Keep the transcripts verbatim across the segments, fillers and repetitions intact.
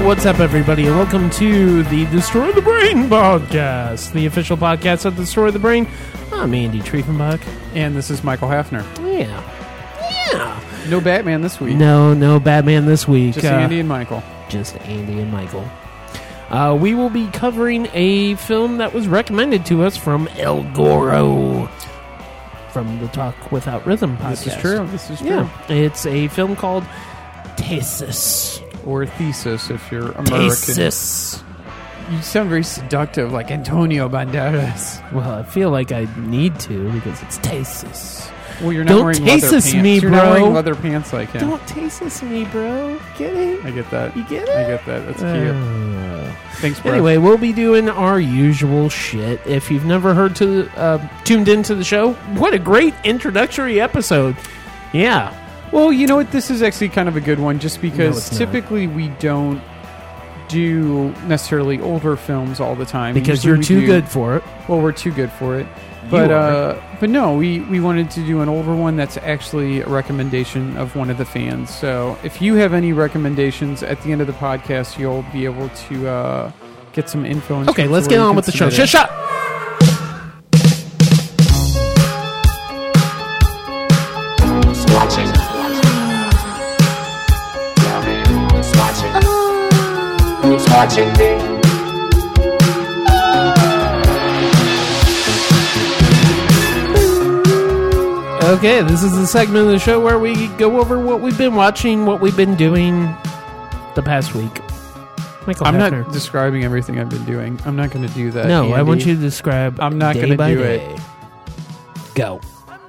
what's up, everybody, and welcome to the Destroy the Brain podcast, the official podcast of Destroy the Brain. I'm Andy Triefenbach. And this is Michael Hafner. Yeah. Yeah. No Batman this week. No, no Batman this week. Just uh, Andy and Michael. Just Andy and Michael. Uh, we will be covering a film that was recommended to us from El Goro from the Talk Without Rhythm podcast. This is true. This is true. Yeah. It's a film called Thesis. Or Thesis, if you're American. Thesis. You sound very seductive, like Antonio Banderas. Well, I feel like I need to because it's Thesis. Well, you're not Don't wearing leather Thesis pants. me, You're bro. not wearing leather pants like him. Don't Thesis me, bro. Get it? I get that. You get it? I get that. That's cute. Uh, Thanks, bro. Anyway, we'll be doing our usual shit. If you've never heard to uh, tuned into the show, what a great introductory episode. Yeah. Well, you know what? This is actually kind of a good one just No, because it's not. typically we don't do necessarily older films all the time. Because Usually you're we too do- good for it. Well, we're too good for it. But are. uh, but no, we, we wanted to do an older one that's actually a recommendation of one of the fans. So if you have any recommendations at the end of the podcast, you'll be able to uh, get some info. Okay, let's get on with the show. Shut shut. Watching. Who's watching? Who's watching me? Okay, this is the segment of the show where we go over what we've been watching, what we've been doing the past week. Michael I'm Hafner. not describing everything I've been doing. I'm not going to do that. No, Andy. I want you to describe. I'm not day gonna by do day. it. Go.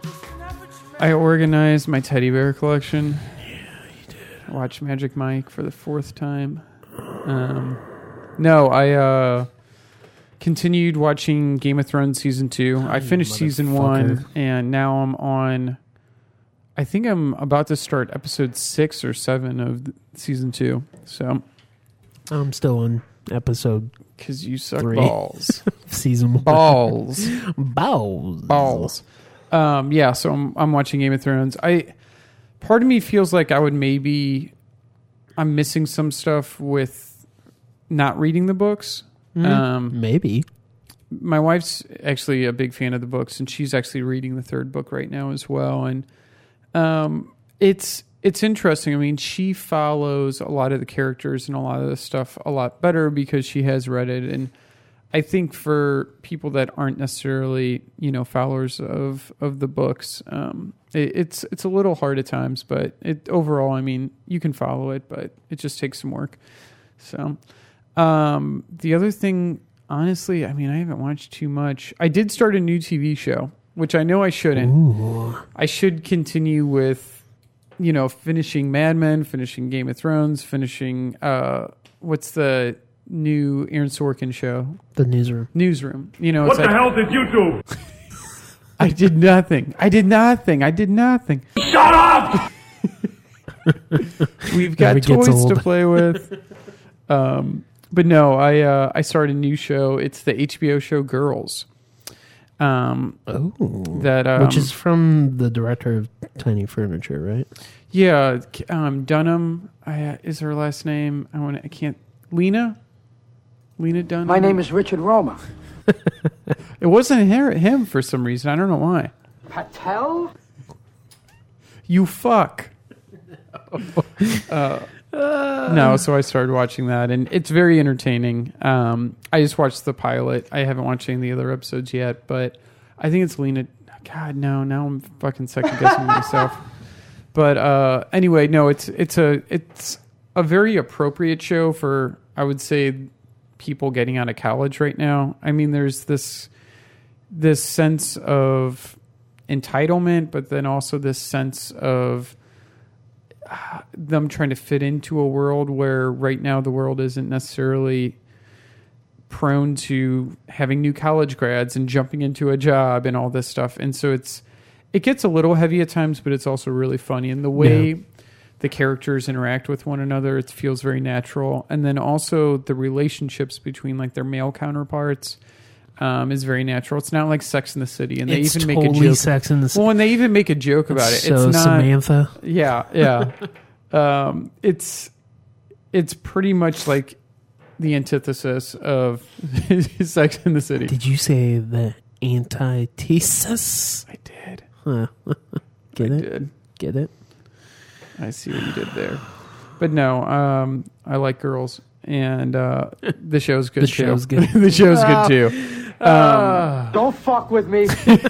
I organized my teddy bear collection. Yeah, you did. I watched Magic Mike for the fourth time. Um, no, I uh, continued watching Game of Thrones season two. I finished season one, motherfucker. and now I'm on. I think I'm about to start episode six or seven of th- season two. So, I'm still on episode because you suck Three. balls, season one. balls. Balls. balls. Um, yeah, so I'm I'm watching Game of Thrones. I part of me feels like I would maybe I'm missing some stuff with not reading the books. Mm, Um, maybe. my wife's actually a big fan of the books, and she's actually reading the third book right now as well. And um, it's it's interesting. I mean, she follows a lot of the characters and a lot of the stuff a lot better because she has read it. And I think for people that aren't necessarily, you know, followers of, of the books, um, it, it's it's a little hard at times. But it overall, I mean, you can follow it, but it just takes some work. So um, the other thing, honestly, I mean, I haven't watched too much. I did start a new T V show, which I know I shouldn't. Ooh. I should continue with, you know, finishing Mad Men, finishing Game of Thrones, finishing, uh, what's the new Aaron Sorkin show? The newsroom. Newsroom. You know, What it's the like, hell did you do? I did nothing. I did nothing. I did nothing. Shut up! We've got Never gets toys to old. play with. Um, but no, I uh, I started a new show. It's the H B O show Girls. Um, Oh. that um, Which is from the director of Tiny Furniture, right? yeah, um, Dunham I, uh, is her last name. I want I can't Lena. Lena Dunham. My name is Richard Roma. It wasn't her, him for some reason. I don't know why. Patel? You fuck. uh, no, so I started watching that, and it's very entertaining. Um, I just watched the pilot. I haven't watched any of the other episodes yet, but I think it's Lena. God, no, now I'm fucking second guessing myself. But uh, anyway, no, it's it's a it's a very appropriate show for, I would say, people getting out of college right now. I mean, there's this this sense of entitlement, but then also this sense of uh, them trying to fit into a world where right now the world isn't necessarily prone to having new college grads and jumping into a job and all this stuff. And so it's it gets a little heavy at times, but it's also really funny. And the way Yeah. the characters interact with one another, it feels very natural. And then also the relationships between like their male counterparts um, is very natural. It's not like Sex in the City, and they It's even totally make a joke. Sex in the City. Well, and they even make a joke about it. So It's not. Samantha. Yeah, yeah. um, it's it's pretty much like the antithesis of Sex in the City. Did you say the antithesis? I did. Huh. Get I it? did. Get it? I see what you did there. But no, um, I like Girls, and uh, the show's good The too. show's good. the show's good too. Um, Don't fuck with me.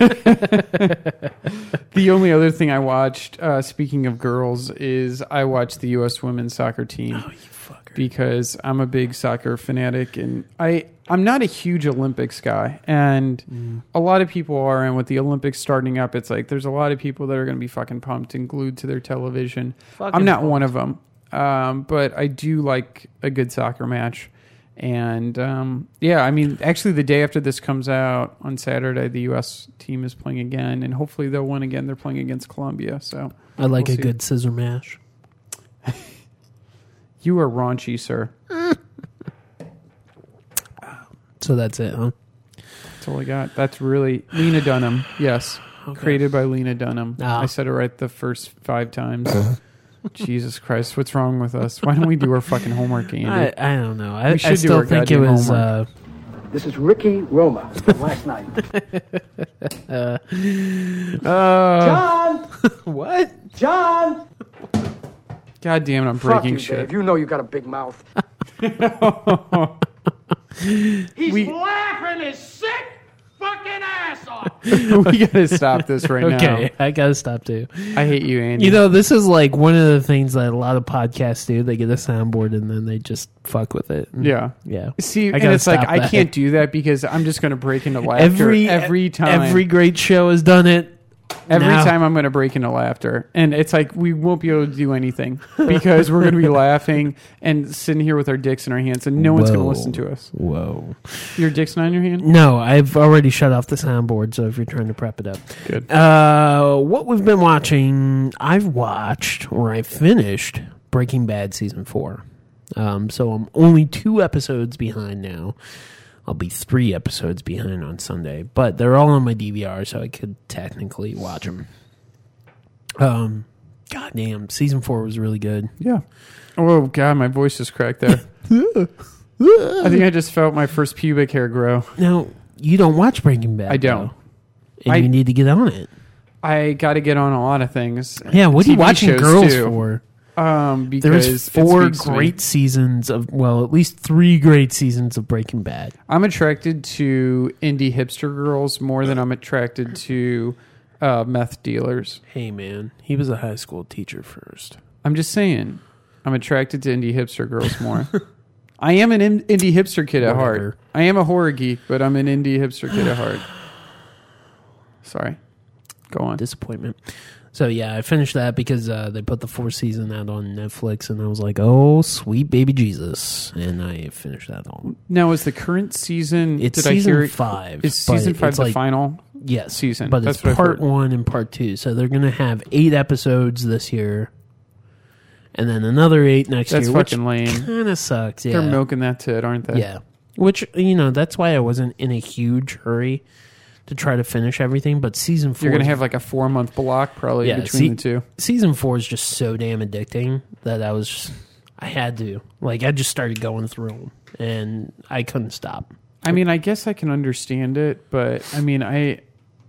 the only other thing I watched, uh, speaking of girls, is I watched the U S women's soccer team. Oh, you fucker. Because I'm a big soccer fanatic, and I, I'm not a huge Olympics guy. And Mm. a lot of people are, and with the Olympics starting up, it's like there's a lot of people that are going to be fucking pumped and glued to their television. Fucking I'm not pumped. one of them. Um, but I do like a good soccer match. And um, yeah, I mean, actually, the day after this comes out on Saturday, the U S team is playing again, and hopefully they'll win again. They're playing against Colombia. So I like we'll a see. good scissor mash. You are raunchy, sir. So that's it, huh? That's all I got. That's really Lena Dunham. Yes. Okay. Created by Lena Dunham. Ah. I said it right the first five times. Jesus Christ. What's wrong with us? Why don't we do our fucking homework, Andy? I, I don't know. I, We should I do still our think it goddamn was. Uh, homework. This is Ricky Roma from last night. uh, John! what? John! God damn it, I'm Fuck breaking you, shit. Dave. You know you got a big mouth. He's We- laughing his sick fucking ass off. we gotta stop this right Okay, now. I gotta stop too. I hate you, Andy. You know, this is like one of the things that a lot of podcasts do. They get a soundboard and then they just fuck with it. And- yeah. yeah. See, I and gotta it's like, stop I that. can't do that because I'm just going to break into laughter Every every time. every great show has done it. Every Now- time I'm going to break into laughter. And it's like, we won't be able to do anything because we're going to be laughing and sitting here with our dicks in our hands and no one's going to Whoa. listen to us. Whoa. Your dick's not in your hand? No, I've already shut off the soundboard. So if you're trying to prep it up, Good. Uh, what we've been watching, I've watched or I finished Breaking Bad season four. Um, so I'm only two episodes behind now. I'll be three episodes behind on Sunday, but they're all on my D V R, so I could technically watch them. Um, goddamn, season four was really good. Yeah. Oh, God, my voice just cracked there. I think I just felt my first pubic hair grow. Now, you don't watch Breaking Bad. I don't. though, and I- you need to get on it. I got to get on a lot of things. Yeah, what are you T V watching shows, Girls too. for? Um, because There's it four speaks to me. great seasons of, well, at least three great seasons of Breaking Bad. I'm attracted to indie hipster girls more than I'm attracted to uh, meth dealers. Hey, man, he was a high school teacher first. I'm just saying, I'm attracted to indie hipster girls more. I am an in- indie hipster kid at Whatever. heart. I am a horror geek, but I'm an indie hipster kid at heart. Sorry. Go on. Disappointment. So, yeah, I finished that because uh, they put the fourth season out on Netflix, and I was like, oh, sweet baby Jesus. And I finished that all. Now, is the current season... It's did I season hear it- five. Is but season five it's the like- final? Yes. season? But That's it's what I've part heard. one and part two. So they're going to have eight episodes this year, and then another eight next That's year, which fucking lame. kind of sucks. Yeah. They're milking that tit, aren't they? Yeah. Which, you know, that's why I wasn't in a huge hurry to try to finish everything. But season four... You're going to have like a four-month block probably Yeah, between see- the two. Season four is just so damn addicting that I was... Just, I had to. Like, I just started going through them, and I couldn't stop. I mean, I guess I can understand it, but I mean, I...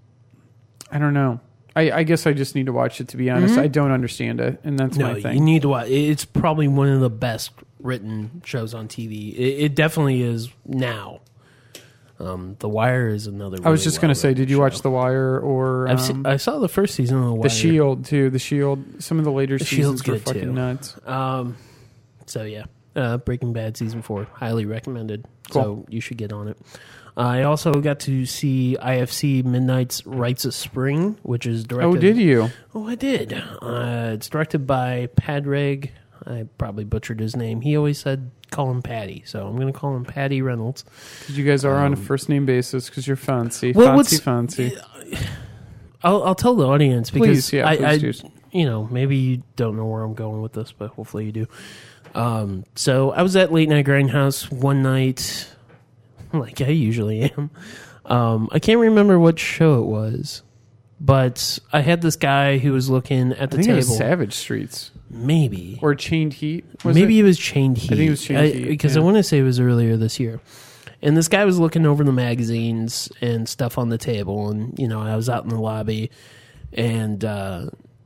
I don't know. I, I guess I just need to watch it, to be honest. I don't understand it, and that's No, my thing. you need to watch. It's probably one of the best written shows on T V. It, it definitely is now. Um, The Wire is another. I was really just going to say, well-written did you watch show. The Wire or I've um, seen, I saw the first season of The Wire. The Shield, too? The Shield. Some of the later The seasons Shield's were good, fucking too. nuts. Um, so yeah, uh, Breaking Bad season four, highly recommended. Cool. So you should get on it. I also got to see I F C Midnight's Rites of Spring, which is directed. Oh, did you? Oh, I did. Uh, it's directed by Padraig. I probably butchered his name. He always said call him Patty, so I'm going to call him Patty Reynolds. Because you guys are on a first-name basis because you're fancy. Um, Well, fancy, what's- fancy. I'll, I'll tell the audience because Please, yeah, I, I please do. you know, maybe you don't know where I'm going with this, but hopefully you do. Um, so I was at Late Night Grindhouse one night, like I usually am. Um, I can't remember what show it was, But I had this guy who was looking at the I think table. it was Savage Streets Maybe. or Chained Heat. Was Maybe it? it was Chained Heat. I think it was Chained Heat, Because yeah. I want to say it was earlier this year. And this guy was looking over the magazines and stuff on the table. And, you know, I was out in the lobby. And uh,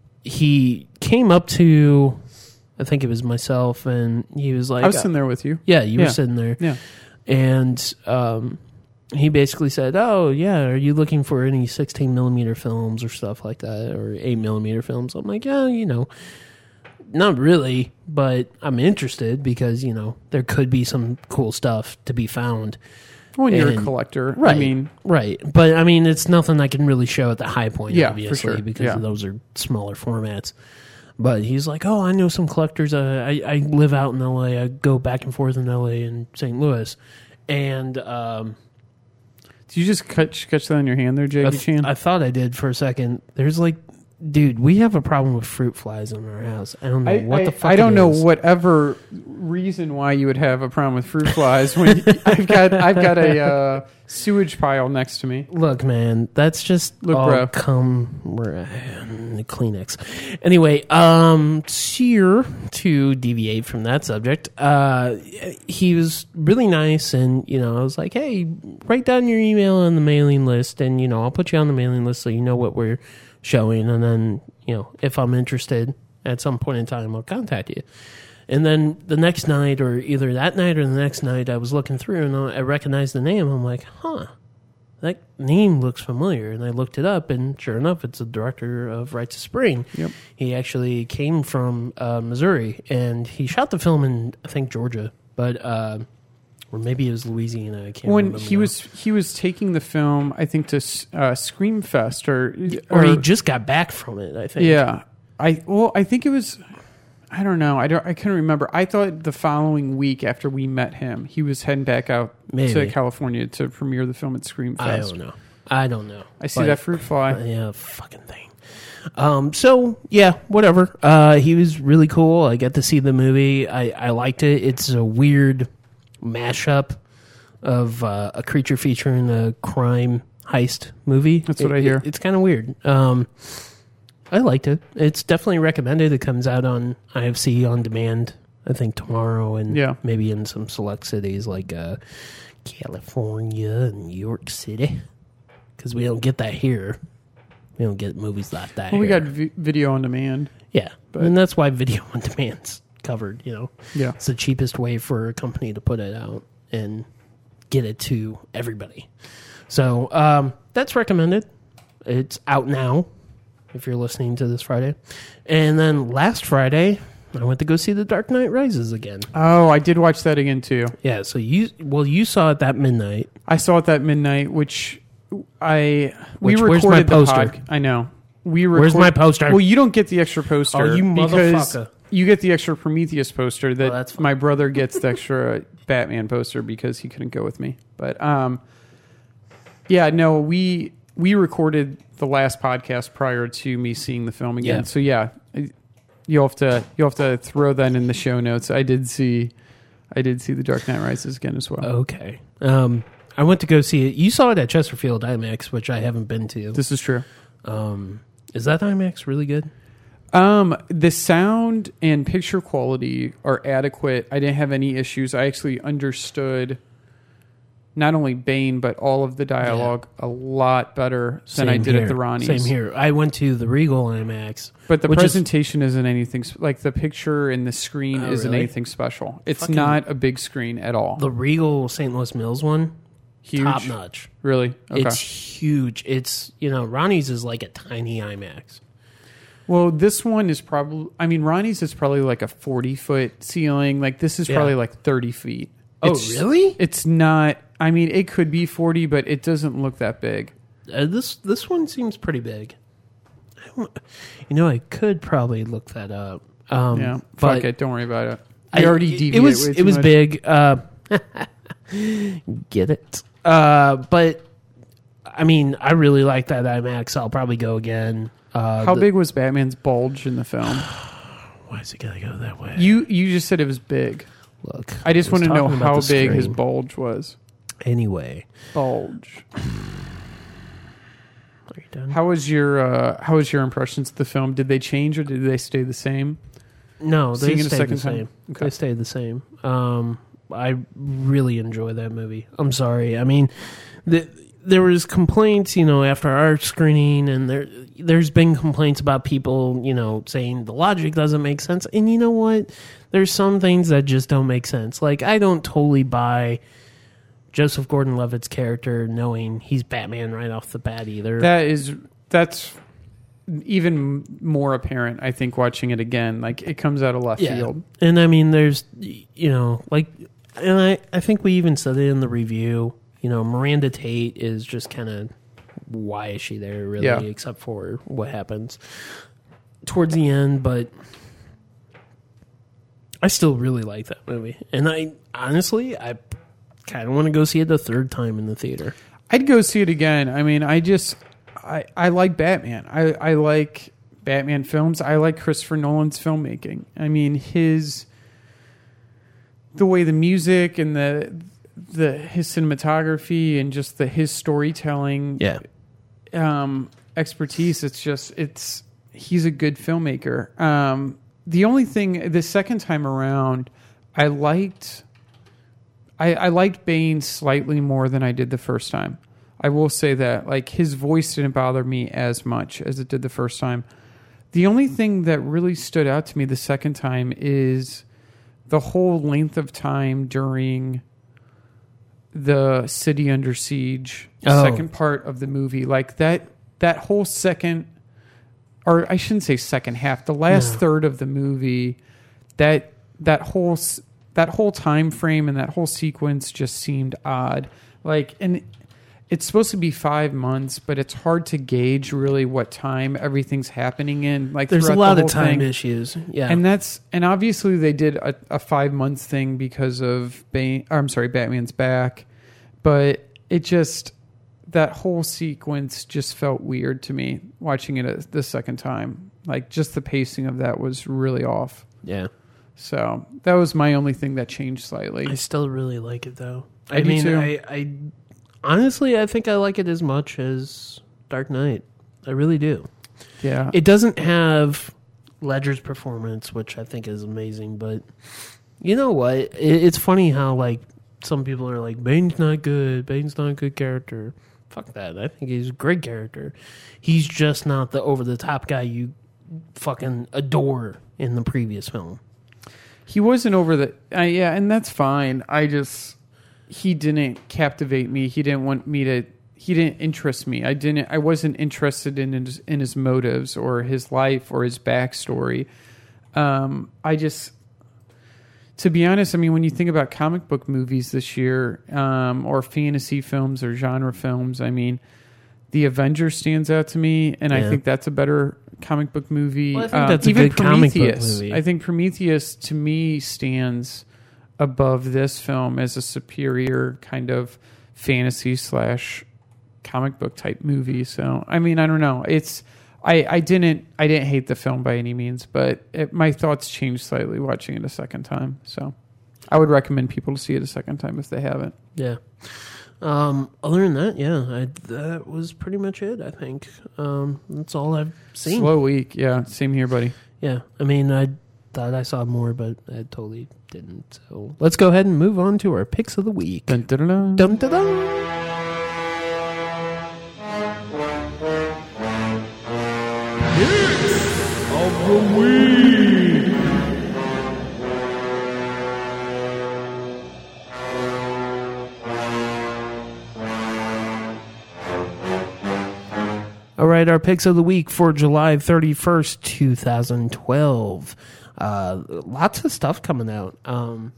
he came up to, I think it was myself. And he was like... I was sitting there with you. Yeah, you Yeah. were sitting there. Yeah. And um, he basically said, "Oh, yeah, are you looking for any sixteen millimeter films or stuff like that, or eight millimeter films?" I'm like, "Yeah, you know, not really, but I'm interested because you know there could be some cool stuff to be found." When you're a And- collector, Right. I mean, right, but I mean, it's nothing I can really show at the High Point, Yeah, for obviously, sure. because Yeah. those are smaller formats. But he's like, "Oh, I know some collectors. Uh, I I live out in L A. I go back and forth in L A and Saint Louis." And um, did you just catch catch that in your hand there, I, Jackie th- Chan? I thought I did for a second. There's like, dude, we have a problem with fruit flies in our house. I don't know I, what I- the fuck. I don't it know is. whatever reason why you would have a problem with fruit flies when I've got I've got a uh, sewage pile next to me. Look, man, that's just Look, all bro. come we're uh, Kleenex. Anyway, um, here to deviate from that subject, uh, he was really nice, and you know, I was like, hey, write down your email on the mailing list, and you know, I'll put you on the mailing list so you know what we're showing, and then you know, if I'm interested at some point in time, I'll contact you. And then the next night, or either that night or the next night, I was looking through and I recognized the name. I'm like, huh, that name looks familiar. And I looked it up, and sure enough, it's the director of Rites of Spring. Yep. He actually came from uh, Missouri, and he shot the film in, I think, Georgia, but uh, or maybe it was Louisiana. I can't When remember. he now. was he was taking the film, I think to uh, Screamfest or or he just got back from it. I think. yeah. I well, I think it was. I don't know. I don't. I couldn't remember. I thought the following week after we met him, he was heading back out Maybe. to California to premiere the film at Screamfest. I don't know. I don't know. I see But- that fruit fly. Yeah, fucking thing. Um, so yeah, whatever. Uh, he was really cool. I got to see the movie. I, I liked it. It's a weird mashup of uh, a creature featuring a crime heist movie. That's what It- I hear. it- it's kind of weird. Um, I liked it. It's definitely recommended. It comes out on I F C on demand, I think tomorrow, and Yeah. maybe in some select cities like uh, California and New York City, because we don't get that here. We don't get movies like that. Well, we here. got vi- video on demand. yeah, but- and that's why video on demand's covered. You know, Yeah. it's the cheapest way for a company to put it out and get it to everybody. So um, that's recommended. It's out now if you're listening to this Friday. And then last Friday, I went to go see The Dark Knight Rises again. Oh, I did watch that again too. Yeah, so you well you saw it that midnight. I saw it that midnight, which I we Which- recorded where's my the poster? pod. I know. We Where's record- my poster? Well, you don't get the extra poster. Oh, you because motherfucker. you get the extra Prometheus poster that Oh, that's fine. my brother gets the extra Batman poster because he couldn't go with me. But um, yeah, no, we we recorded the last podcast prior to me seeing the film again. Yeah. So yeah, you'll have to you'll have to throw that in the show notes. I did see I did see The Dark Knight Rises again as well. Okay. Um I went to go see it. You saw it at Chesterfield IMAX, which I haven't been to. This is true. Um is that IMAX really good? Um, the sound and picture quality are adequate. I didn't have any issues. I actually understood not only Bane but all of the dialogue a lot better than I Same did here. at the Ronnie's. Same here. I went to the Regal IMAX. But the which is- presentation is, isn't anything sp- like the picture and the screen Oh, isn't really? anything special. It's Fucking- not a big screen at all. The Regal Saint Louis Mills one, Huge, top notch. really. Okay. It's huge. It's, you know, Ronnie's is like a tiny IMAX. Well, this one is probably. I mean, Ronnie's is probably like a forty foot ceiling. Like this is Yeah. probably like thirty feet. Oh, It's- really? It's not. I mean, it could be forty, but it doesn't look that big. Uh, this this one seems pretty big. I don't- You know, I could probably look that up. Um, Yeah, but fuck it. Don't worry about it. I- I already it- deviated. It was way it too was much. big. Uh, get it? Uh, but I mean, I really like that IMAX. I'll probably go again. Uh, How the- big was Batman's bulge in the film? Why is it gotta go that way? You you just said it was big. Look, I just was want to know talking about how the big his screen. bulge was. Anyway, Bulge. Are you done? How was your uh, How was your impressions of the film? Did they change or did they stay the same? No, they Seeing it a stayed second the same. time? Okay. They stayed the same. Um, I really enjoy that movie. I'm sorry. I mean, the, there was complaints, you know, after our screening, and there there's been complaints about people, you know, saying the logic doesn't make sense. And you know what? There's some things that just don't make sense. Like, I don't totally buy Joseph Gordon-Levitt's character knowing he's Batman right off the bat either. That is that's even more apparent, I think, watching it again. Like, it comes out of left Yeah. field. And I mean, there's, you know, like, and I, I think we even said it in the review, you know, Miranda Tate is just kind of, why is she there, really, Yeah. except for what happens towards the end. But I still really like that movie. And I, honestly, I kind of want to go see it the third time in the theater. I'd go see it again. I mean, I just, I, I like Batman. I, I like Batman films. I like Christopher Nolan's filmmaking. I mean, his, the way the music and the, the, his cinematography and just the, his storytelling, Yeah. um, expertise. It's just, it's, he's a good filmmaker. Um, the only thing, the second time around, I liked, I, I liked Bane slightly more than I did the first time. I will say that. Like, his voice didn't bother me as much as it did the first time. The only thing that really stood out to me the second time is the whole length of time during the City Under Siege Oh. second part of the movie. Like, that that whole second, or I shouldn't say second half, the last No. third of the movie, that that whole s- that whole time frame and that whole sequence just seemed odd. Like, and it's supposed to be five months, but it's hard to gauge really what time everything's happening in. Like, There's a throughout lot the of whole time thing. issues. Yeah. And that's and obviously they did a, a five months thing because of Bane. Or I'm sorry, Batman's back, but it just, that whole sequence just felt weird to me watching it a, the second time. Like, just the pacing of that was really off. yeah. So that was my only thing that changed slightly. I still really like it, though. I I, do mean, too. I, I honestly, I think I like it as much as Dark Knight. I really do. Yeah, It doesn't have Ledger's performance, which I think is amazing, but you know what? It, it's funny how, like, some people are like, Bane's not good. Bane's not a good character. Fuck that. I think he's a great character. He's just not the over-the-top guy you fucking adore in the previous film. he wasn't over the. Uh, yeah, and that's fine. I just, he didn't captivate me. He didn't want me to. He didn't interest me. I didn't. I wasn't interested in his, in his motives or his life or his backstory. Um, I just, to be honest, I mean, when you think about comic book movies this year, um, or fantasy films or genre films, I mean, The Avengers stands out to me, and I Yeah. think that's a better comic book movie. Well, I think Um, that's a even good comic book Prometheus. movie. I think Prometheus, to me, stands above this film as a superior kind of fantasy slash comic book type movie. So, I mean, I don't know. It's I, I didn't I didn't hate the film by any means, but it, my thoughts changed slightly watching it a second time. So, I would recommend people to see it a second time if they haven't. Yeah. Um, other than that, yeah, I, that was pretty much it, I think. Um, that's all I've seen. Slow week, yeah. Same here, buddy. Yeah, I mean, I thought I saw more, but I totally didn't. So let's go ahead and move on to our picks of the week. Dun, dun, dun, dun. Dum da dum. All right, our picks of the week for July thirty-first, twenty twelve. Uh, lots of stuff coming out. Um,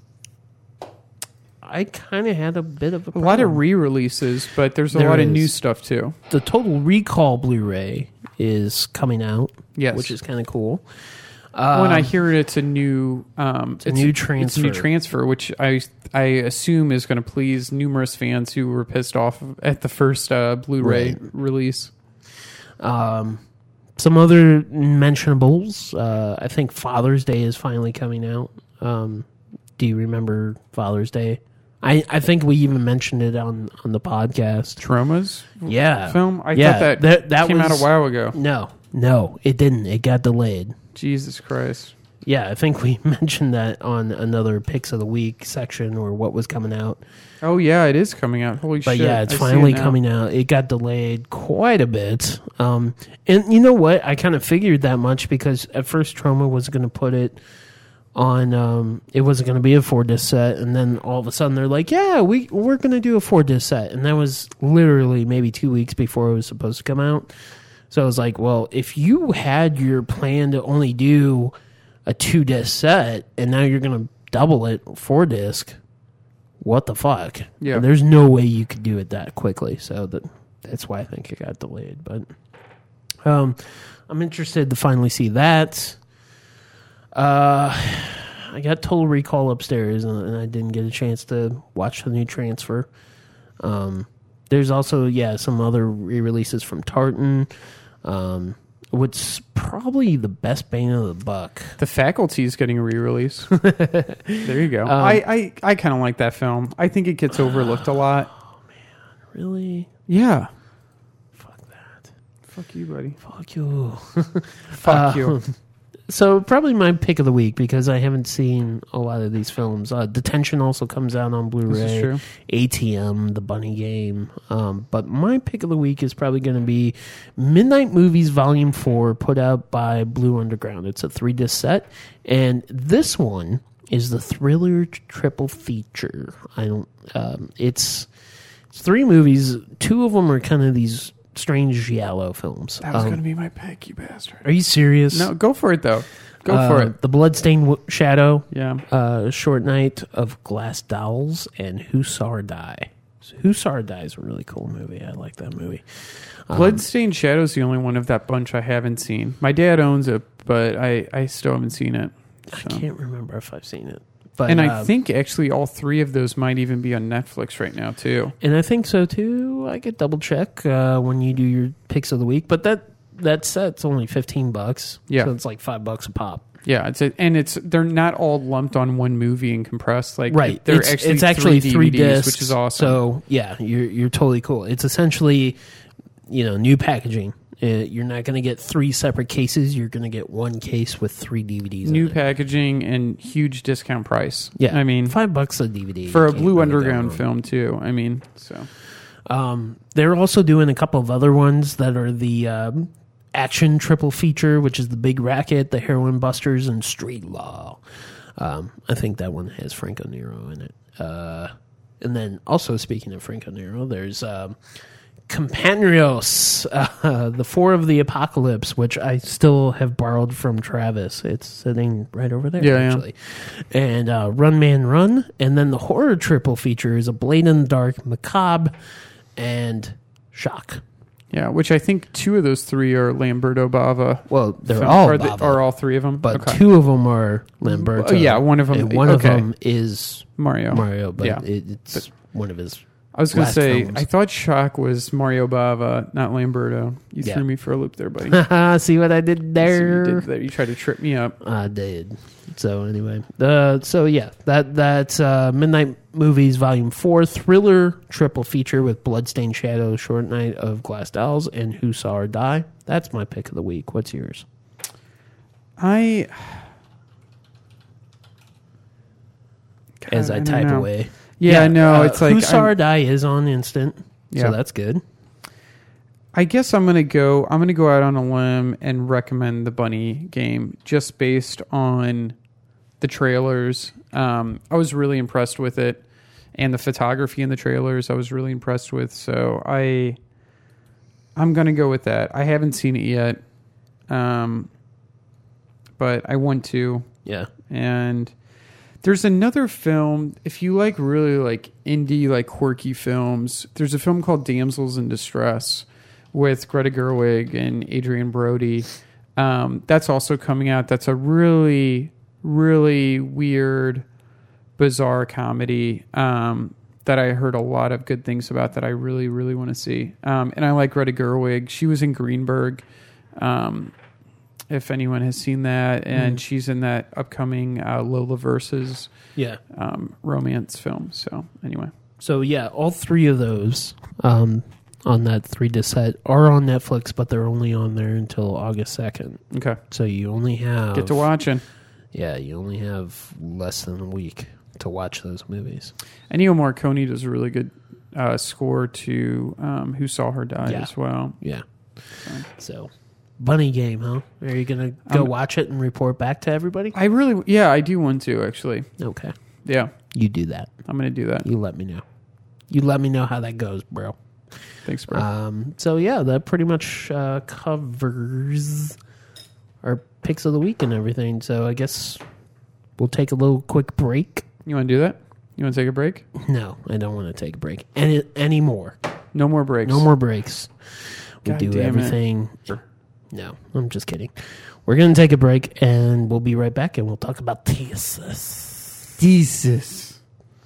I kind of had a bit of a, A lot of problem. re-releases, but there's a There lot of is. new stuff too. The Total Recall Blu-ray is coming out, Yes. which is kind of cool. when I Um, hear it's a new, um, a new It's a new transfer. transfer, which I I assume is going to please numerous fans who were pissed off at the first uh, Blu-ray Right. release. Um, some other mentionables. Uh, I think Father's Day is finally coming out. Um, do you remember Father's Day? I, I think we even mentioned it on, on the podcast. Troma's Yeah. film? I Yeah, thought that, that- that came out was- a while ago. No, no, it didn't. It got delayed. Jesus Christ. Yeah, I think we mentioned that on another Picks of the Week section or what was coming out. Oh, yeah, it is coming out. Holy But shit. yeah, it's I see finally it now. coming out. It got delayed quite a bit. Um, and you know what? I kind of figured that much because at first Troma was going to put it on, um, it wasn't going to be a four disc set. And then all of a sudden they're like, yeah, we, we're going to do a four disc set. And that was literally maybe two weeks before it was supposed to come out. So I was like, well, if you had your plan to only do a two disc set and now you're going to double it four disc, what the fuck? Yeah. And there's no way you could do it that quickly. So that that's why I think it got delayed. But um, I'm interested to finally see that. Uh, I got Total Recall upstairs, and, and I didn't get a chance to watch the new transfer. Um, there's also, yeah, some other re-releases from Tartan. Um, what's probably the best bang of the buck. The Faculty is getting a re-release. There you go. Um, I, I, I kind of like that film. I think it gets overlooked a lot. Really? Yeah. Fuck that. Fuck you, buddy. Fuck you. Fuck Uh, you. So probably my pick of the week because I haven't seen a lot of these films. Uh, Detention also comes out on This is Blu-ray. true. A T M, The Bunny Game. Um, but my pick of the week is probably going to be Midnight Movies Volume four, put out by Blue Underground. It's a three-disc set. And this one is the thriller triple feature. I don't. Um, it's, it's three movies. Two of them are kind of these strange giallo films. That was Um, going to be my pick, you bastard. Are you serious? No, go for it, though. Go Uh, for it. The Bloodstained w- Shadow, Yeah. uh, Short Night of Glass Dolls, and Hussar Die. So Hussar Die is a really cool movie. I like that movie. Um, Bloodstained Shadow's the only one of that bunch I haven't seen. My dad owns it, but I, I still haven't seen it. I So. can't remember if I've seen it. But, And I uh, think actually all three of those might even be on Netflix right now, too. and I think so too. I could double check uh, when you do your picks of the week. But that that set's only fifteen bucks. Yeah. So it's like five bucks a pop. Yeah, it's a, and it's they're not all lumped on one movie and compressed. Like Right. they're it's actually it's actually three, three, D V Ds, discs, which is awesome. So yeah, you're you're totally cool. It's essentially, you know, new packaging. Uh, you're not going to get three separate cases. You're going to get one case with three D V Ds. New in it. packaging and huge discount price. Yeah, I mean five bucks a D V D for You a can't Blue really go Underground wrong. film too. I mean, so Um, they're also doing a couple of other ones that are the um, action triple feature, which is the Big Racket, the Heroin Busters, and Street Law. Um, I think that one has Franco Nero in it. Uh, and then also speaking of Franco Nero, there's um, Compañeros, uh, the Four of the Apocalypse, which I still have borrowed from Travis. It's sitting right over there, Yeah, yeah. actually. And uh, Run Man Run. And then the horror triple feature is A Blade in the Dark, Macabre, and Shock. yeah. Which I think two of those three are Lamberto Bava. Well, they're film- all are, they- Bava, are all three of them, but okay. two of them are Lamberto. Oh, yeah, one of 'em- and one okay. of them is Mario. Mario, but Yeah. it, it's one of his. I was going to last say, films. I thought Shock was Mario Bava, not Lamberto. You Yeah. threw me for a loop there, buddy. See what I did So you, there? did that. You tried to trip me up. I did. So anyway, uh, so yeah, that that's uh, Midnight Movies Volume Four thriller triple feature with Bloodstained Shadow, Short Night of Glass Dolls, and Hussar Die. That's my pick of the week. What's yours? I As God, I, don't type know. away. Yeah, I know. uh, It's like Hussar I'm- Die is on instant, Yeah. so that's good. I guess I'm gonna go. I'm gonna go out on a limb and recommend the Bunny Game just based on the trailers. Um, I was really impressed with it, and the photography in the trailers I was really impressed with. So I, I'm gonna go with that. I haven't seen it yet, um, but I want to. Yeah. And there's another film, if you like really like indie, like quirky films, there's a film called Damsels in Distress with Greta Gerwig and Adrian Brody. Um, that's also coming out. That's a really, really weird, bizarre comedy um, that I heard a lot of good things about that I really, really want to see. Um, and I like Greta Gerwig. She was in Greenberg. Um, if anyone has seen that, and Mm. she's in that upcoming uh, Lola Versus Yeah. um, romance film. So anyway, So yeah, all three of those um, on that three disc set are on Netflix, but they're only on there until August second. okay, So you only have get to watching. Yeah, you only have less than a week to watch those movies. Ennio Morricone does a really good uh, score to um, Who Saw Her Die Yeah. as well. Yeah. So, Bunny Game, huh? Are you gonna go Um, watch it and report back to everybody? I really, yeah, I do want to actually. Okay, Yeah, you do that. I'm gonna do that. You let me know. You let me know how that goes, bro. Thanks, bro. Um, so yeah, that pretty much uh, covers our picks of the week and everything. So I guess we'll take a little quick break. You want to do that? You want to take a break? No, I don't want to take a break any anymore. No more breaks. No more breaks. We God do damn it. everything. No, I'm just kidding. We're gonna take a break and we'll be right back and we'll talk about thesis. Jesus.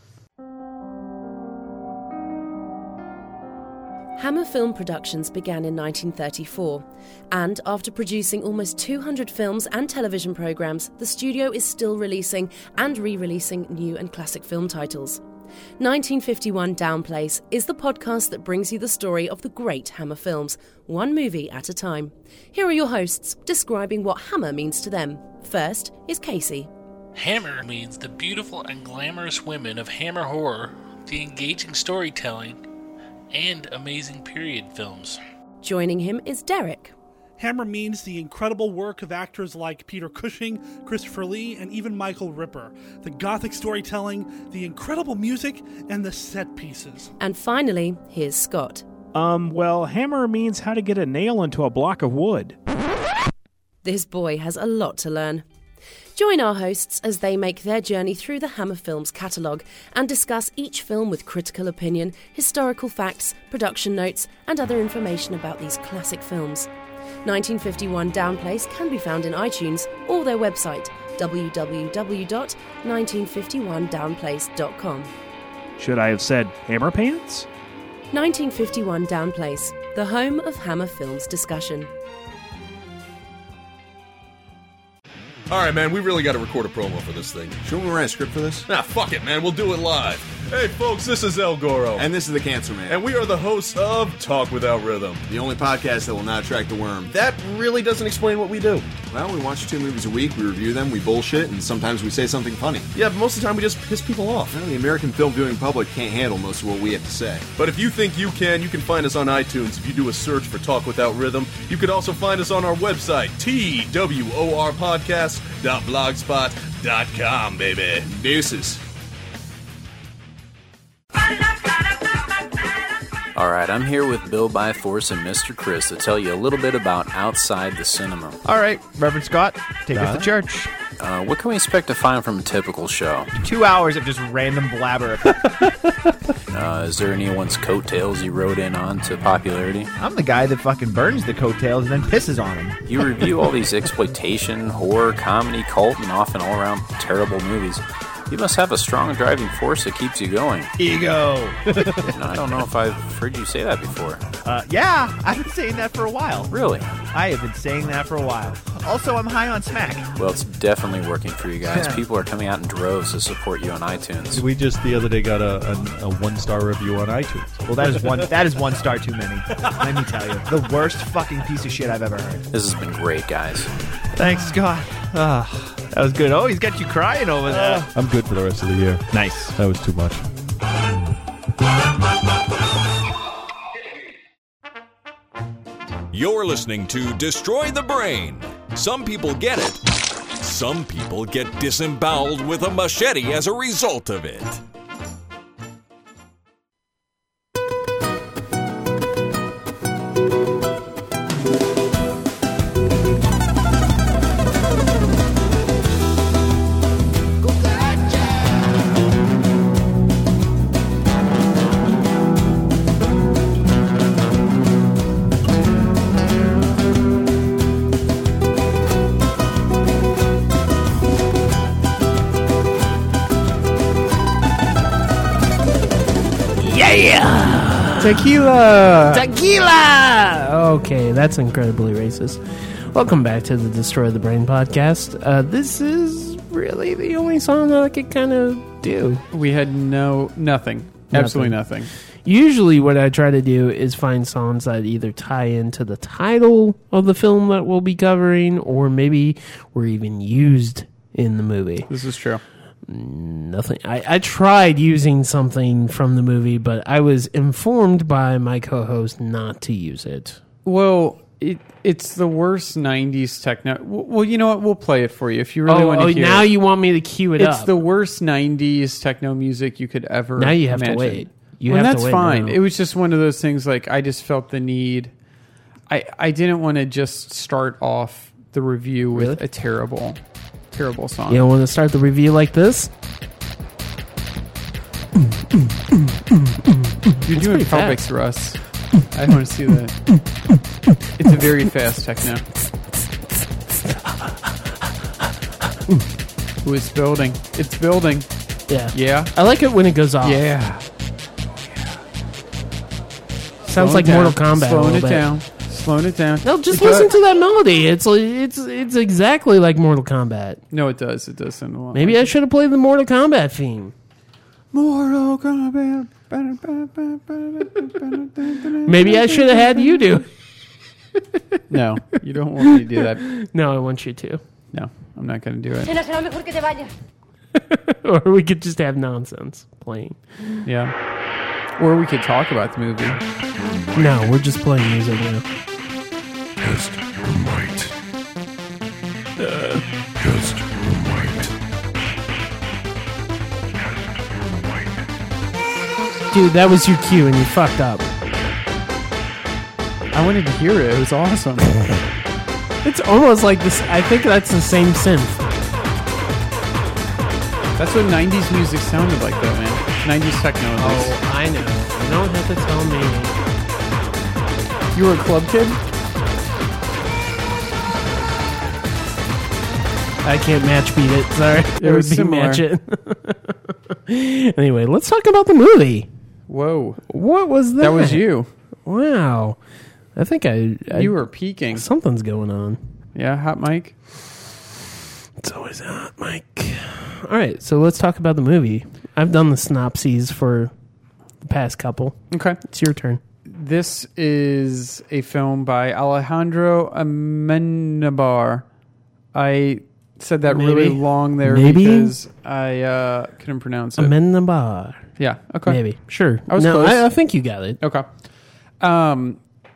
Hammer Film Productions began in nineteen thirty-four, and after producing almost two hundred films and television programs, the studio is still releasing and re-releasing new and classic film titles. nineteen fifty-one Downplace is the podcast that brings you the story of the great Hammer films, one movie at a time. Here are your hosts, describing what Hammer means to them. First is Casey. Hammer means the beautiful and glamorous women of Hammer horror, the engaging storytelling, and amazing period films. Joining him is Derek. Hammer means the incredible work of actors like Peter Cushing, Christopher Lee, and even Michael Ripper. The gothic storytelling, the incredible music, and the set pieces. And finally, here's Scott. Um, well, hammer means how to get a nail into a block of wood. This boy has a lot to learn. Join our hosts as they make their journey through the Hammer Films catalogue and discuss each film with critical opinion, historical facts, production notes, and other information about these classic films. nineteen fifty-one Downplace can be found in iTunes or their website, w w w dot nineteen fifty-one downplace dot com. Should I have said hammer pants? nineteen fifty-one Downplace, the home of Hammer Films discussion. All right, man, we really got to record a promo for this thing. Shouldn't we write a script for this? Nah, fuck it, man. We'll do it live. Hey, folks, this is El Goro. And this is the Cancer Man. And we are the hosts of Talk Without Rhythm. The only podcast that will not attract the worm. That really doesn't explain what we do. Well, we watch two movies a week, we review them, we bullshit, and sometimes we say something funny. Yeah, but most of the time we just piss people off. Well, the American film viewing public can't handle most of what we have to say. But if you think you can, you can find us on iTunes. If you do a search for Talk Without Rhythm, you could also find us on our website, T W O R podcast dot blogspot dot com, baby. Deuces. Alright, I'm here with Bill Byforce and Mister Chris to tell you a little bit about Outside the Cinema. Alright, Reverend Scott, take us to church. Uh, what can we expect to find from a typical show? Two hours of just random blabber. Uh, is there anyone's coattails you rode in on to popularity? I'm the guy that fucking burns the coattails and then pisses on them. You review all these exploitation, horror, comedy, cult, and often all-around terrible movies. You must have a strong driving force that keeps you going. Ego. No, I don't know if I've heard you say that before. Uh, yeah, I've been saying that for a while. Really? I have been saying that for a while. Also, I'm high on smack. Well, it's definitely working for you guys. People are coming out in droves to support you on iTunes. We just the other day got a, a, a one-star review on iTunes. Well, that is one that is one star too many. Let me tell you. The worst fucking piece of shit I've ever heard. This has been great, guys. Thanks, Scott. Ah, that was good. Oh, he's got you crying over that. I'm good for the rest of the year. Nice. That was too much. You're listening to Destroy the Brain. Some people get it. Some people get disemboweled with a machete as a result of it. Tequila! Tequila! Okay, that's incredibly racist. Welcome back to the Destroy the Brain podcast. Uh, this is really the only song that I could kind of do. We had no nothing, absolutely nothing. Usually, what I try to do is find songs that either tie into the title of the film that we'll be covering, or maybe were even used in the movie. This is true. Nothing. I, I tried using something from the movie, but I was informed by my co-host not to use it. Well, it it's the worst nineties techno. Well, you know what? We'll play it for you if you really oh, want to oh, hear now it. you want me to cue it it's up. It's the worst nineties techno music you could ever Now you have imagine. to wait. You well, have that's to wait fine. now. It was just one of those things like I just felt the need. I, I didn't want to just start off the review with Really? a terrible, terrible song. You don't want to start the review like this? You're It's doing pretty pelvic fast. thrusts. I want to see that. It's a very fast techno. Ooh, it's building. It's building. Yeah. Yeah. I like it when it goes off. Yeah. Sounds Slowing like down. Mortal Kombat. a Slowing little it bit. down. Slowing it down. No, just It listen does- to that melody. It's like it's it's exactly like Mortal Kombat. No, it does. It does sound a lot. Maybe I should have played the Mortal Kombat theme. Mortal Kombat. Maybe I should have had you do. No, you don't want me to do that. No, I want you to. No, I'm not going to do it. Or we could just have nonsense playing. Yeah. Or we could talk about the movie. No, we're just playing music now. Just right. Uh, just right. Dude, that was your cue and you fucked up. I wanted to hear it. It was awesome. It's almost like this. I think that's the same synth. That's what nineties music sounded like, though, man. nineties techno. at least. Oh, I know. You don't have to tell me. You were a club kid? I can't match beat it. Sorry. It It was would be similar. match it. Anyway, let's talk about the movie. Whoa. What was that? That was you. Wow. I think I, I You were peaking. something's going on. Yeah, hot mic. It's always hot, Mike. All right, so let's talk about the movie. I've done the synopses for the past couple. Okay. It's your turn. This is a film by Alejandro Amenabar. I said that Maybe. really long there Maybe. because I uh, couldn't pronounce it. Amenabar. Yeah. Okay. Maybe. Sure. I was no, close. I, I think you got it. Okay. Um,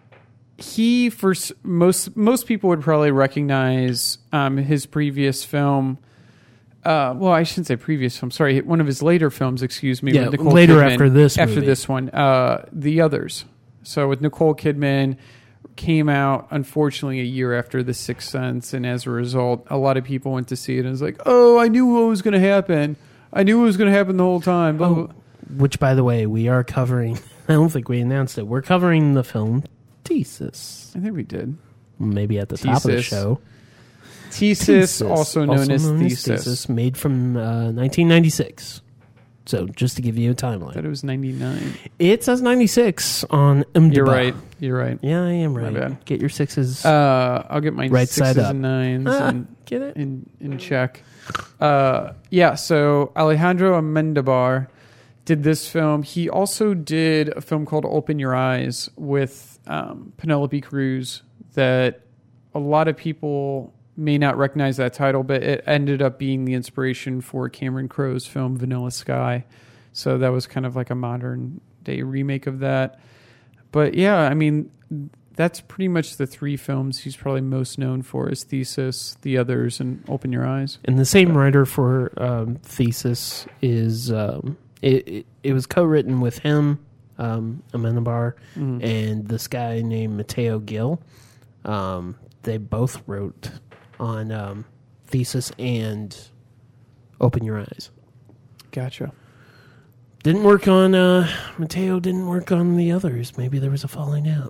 he for s- most most people would probably recognize um, his previous film. Uh, well, I shouldn't say previous film. Sorry, one of his later films. Excuse me. Yeah, with Nicole later Kidman, after this After movie. this one, uh, The Others. So with Nicole Kidman, came out unfortunately a year after The Sixth Sense, and as a result, a lot of people went to see it and was like, "Oh, I knew what was going to happen. I knew what was going to happen the whole time." Blah, blah, Oh, blah. which, by the way, we are covering. I don't think we announced it. We're covering the film Thesis. I think we did. Maybe at the top of the Thesis. show. Thesis, also known as Thesis. Thesis, made from uh, nineteen ninety-six. So, just to give you a timeline. That it was ninety-nine. It says ninety-six on IMDb. You're right. You're right. Yeah, I am My right. bad. Get your sixes. Uh, I'll get my Right sixes side up. and nines Ah, and get it? in in check. Uh, yeah. So Alejandro Amenabar did this film. He also did a film called Open Your Eyes with um, Penelope Cruz that a lot of people may not recognize that title, but it ended up being the inspiration for Cameron Crowe's film Vanilla Sky. So that was kind of like a modern day remake of that. But yeah, I mean, that's pretty much the three films he's probably most known for is Thesis, The Others, and Open Your Eyes. And the same writer for um, Thesis is... Um, it, it, it was co-written with him, um, Amenabar, Mhm. and this guy named Mateo Gil. Um, they both wrote on um, Thesis and Open Your Eyes. Gotcha. Didn't work on... Uh, Mateo didn't work on The Others. Maybe there was a falling out.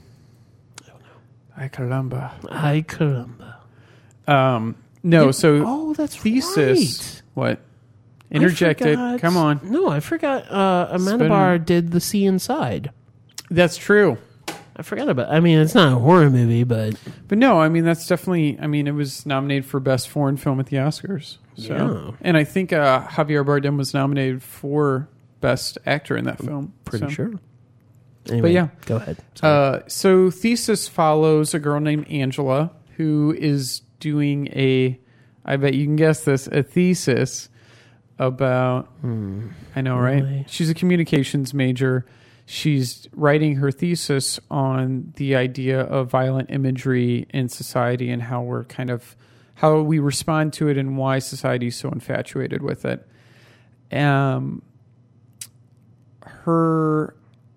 Ay caramba. Ay caramba. Um, no, Did- so oh, that's Thesis. right. What? Interject I it. forgot- Come on. No, I forgot. Uh, Spin- Amenabar did The Sea Inside. That's true. I forgot about. I mean, it's not a horror movie, but but no, I mean that's definitely. I mean, it was nominated for best foreign film at the Oscars. So, Yeah. and I think uh, Javier Bardem was nominated for best actor in that film. pretty so. sure. Anyway, But yeah, go ahead. Uh, so Thesis follows a girl named Angela who is doing a. I bet you can guess this. A thesis about. Hmm. I know, right? Really? She's a communications major. She's writing her thesis on the idea of violent imagery in society and how we're kind of how we respond to it and why society is so infatuated with it. Um, her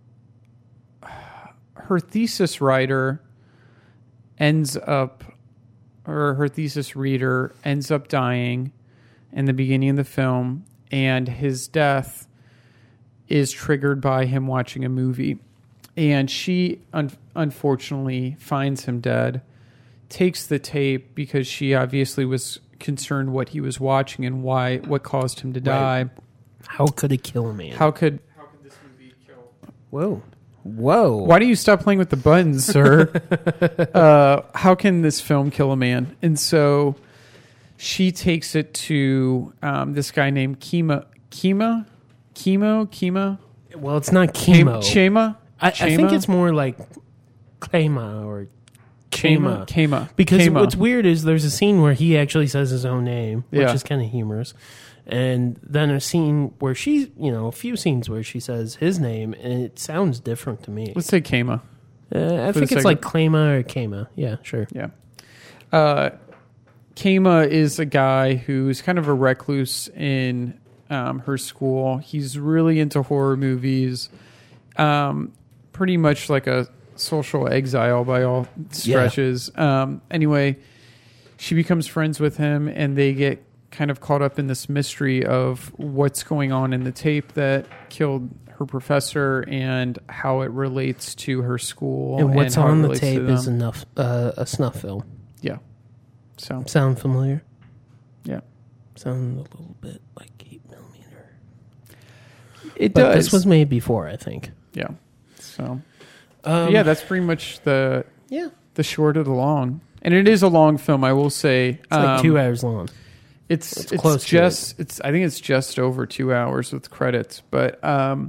her thesis writer ends up, or her thesis reader ends up dying in the beginning of the film, and his death is triggered by him watching a movie. And she, un- unfortunately, finds him dead, takes the tape because she obviously was concerned what he was watching and why, what caused him to die. Right. How could it kill a man? How could, how could this movie kill? Whoa. Whoa. Why do you stop playing with the buttons, sir? uh, how can this film kill a man? And so she takes it to um, this guy named Kima. Kima? Chemo? Chemo? Well, it's not chemo. Chema? I, I think it's more like Klema or Chema. Chema. Chema. Because Chema. what's weird is there's a scene where he actually says his own name, which Yeah. is kind of humorous. And then a scene where she, you know, a few scenes where she says his name, and it sounds different to me. Let's say Chema. Uh, I For think the it's like second- Klema or Kema. Yeah, sure. Yeah. Uh, Kema is a guy who's kind of a recluse in um, her school. He's really into horror movies. Um, pretty much like a social exile by all stretches. Um, anyway, she becomes friends with him, and they get kind of caught up in this mystery of what's going on in the tape that killed her professor and how it relates to her school. And what's how it on the relates to tape is them. enough uh, a snuff film. Yeah. So Sound familiar? Yeah. Sound a little bit like eight millimeter. It but does. This was made before, I think. Yeah. So, Um, yeah, that's pretty much the yeah the short of the long, and it is a long film. I will say, It's like two hours long. It's It's it's, close to just it's I think it's just over two hours with credits, but um,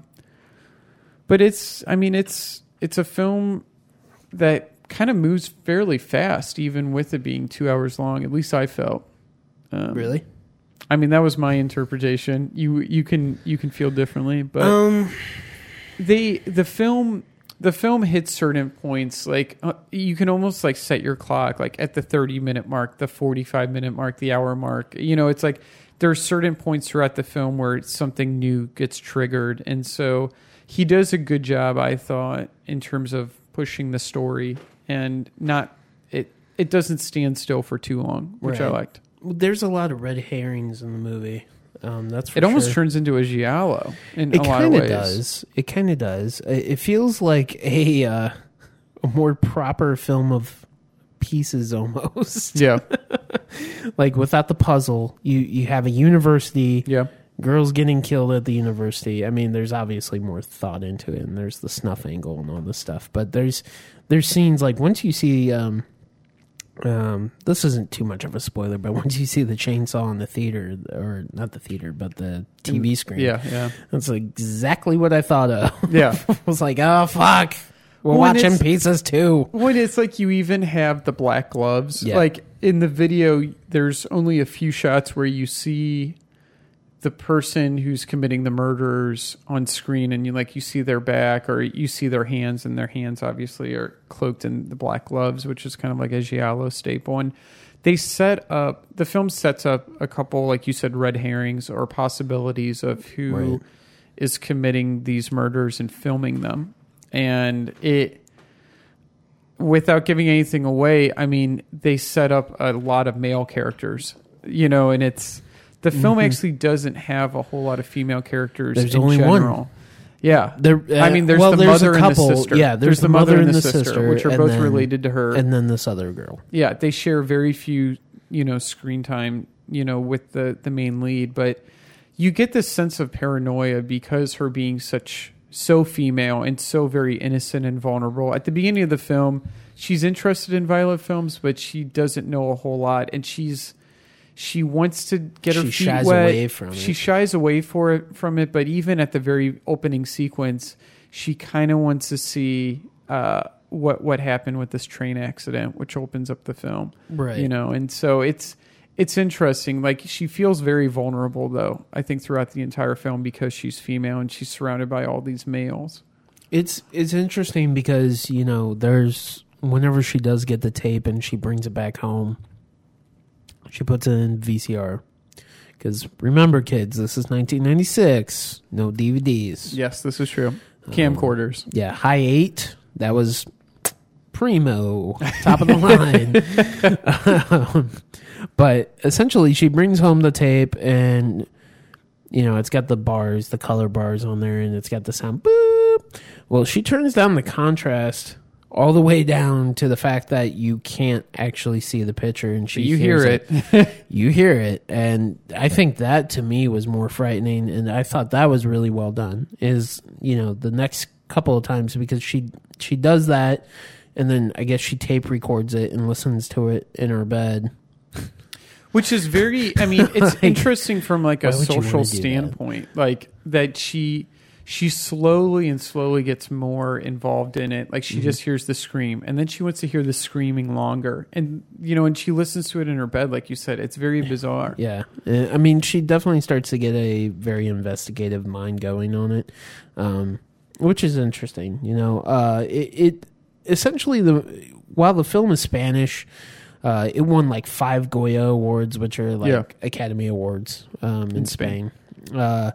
but it's I mean it's it's a film that kind of moves fairly fast, even with it being two hours long. At least I felt. Um, Really? I mean, that was my interpretation. You you can you can feel differently, but Um, they the film the film hits certain points. Like uh, you can almost like set your clock like at the thirty minute mark, the forty-five minute mark, the hour mark. You know, it's like there are certain points throughout the film where something new gets triggered, and so he does a good job, I thought, in terms of pushing the story and not it. It doesn't stand still for too long, which I Right. liked. There's a lot of red herrings in the movie. Um, that's for It almost sure. turns into a giallo in It a lot of kinda ways. does. It kind of does. It it feels like a uh, a more proper film of pieces, almost. Yeah. Like without the puzzle, you you have a university. Yeah. Girls getting killed at the university. I mean, there's obviously more thought into it, and there's the snuff angle and all this stuff. But there's there's scenes like once you see. Um, Um, this isn't too much of a spoiler, but once you see the chainsaw in the theater, or not the theater, but the T V screen, Yeah, yeah. that's exactly what I thought of. Yeah. I was like, oh fuck, we're When watching it's- Pieces too. When it's like you even have the black gloves. Yeah. Like in the video, there's only a few shots where you see the person who's committing the murders on screen, and you like you see their back or you see their hands, and their hands obviously are cloaked in the black gloves, which is kind of like a giallo staple. And they set up the film sets up a couple, like you said, red herrings or possibilities of who is Right. committing these murders and filming them, and it. Without giving anything away, I mean, they set up a lot of male characters, you know, and it's the film Mhm. actually doesn't have a whole lot of female characters. There's in only one. general. Yeah, There, I mean, there's well, the there's a mother couple, and the sister. Yeah, there's, the, mother and the sister, which are and both then- related to her, and then this other girl. yeah, they share very few, you know, screen time, you know, with the the main lead, but you get this sense of paranoia because her being such so female and so very innocent and vulnerable. At the beginning of the film, she's interested in violent films, but she doesn't know a whole lot, and she's she wants to get her She feet shies wet. away from she it. shies away for it, from it, but even at the very opening sequence, she kind of wants to see uh, what what happened with this train accident, which opens up the film. Right. You know, and so it's it's interesting. Like, she feels very vulnerable, though, I think, throughout the entire film because she's female and she's surrounded by all these males. It's it's interesting because, you know, there's whenever she does get the tape and she brings it back home, she puts it in V C R. Because remember, kids, this is nineteen ninety-six. No D V Ds. Yes, this is true. Camcorders. Um, yeah, high eight. That was primo, top of the line. um, but essentially, she brings home the tape, and you know it's got the bars, the color bars on there, and it's got the sound. Boop. Well, she turns down the contrast all the way down to the fact that you can't actually see the picture, and she you hears hear it. you hear it, and I think that to me was more frightening, and I thought that was really well done. Is you know the next couple of times, because she she does that, and then I guess she tape records it and listens to it in her bed, which is very. I mean, it's Like, interesting from like a why would you social wanna do that? standpoint, like that she. She slowly and slowly gets more involved in it. Like, she Mhm. just hears the scream, and then she wants to hear the screaming longer. And, you know, and she listens to it in her bed, like you said. It's very bizarre. Yeah. Uh, I mean, she definitely starts to get a very investigative mind going on it, um, which is interesting. You know, uh, it, it essentially, the while the film is Spanish, uh, it won like five Goya Awards, which are like Yeah. Academy Awards um, in, In Spain. Spain. Uh,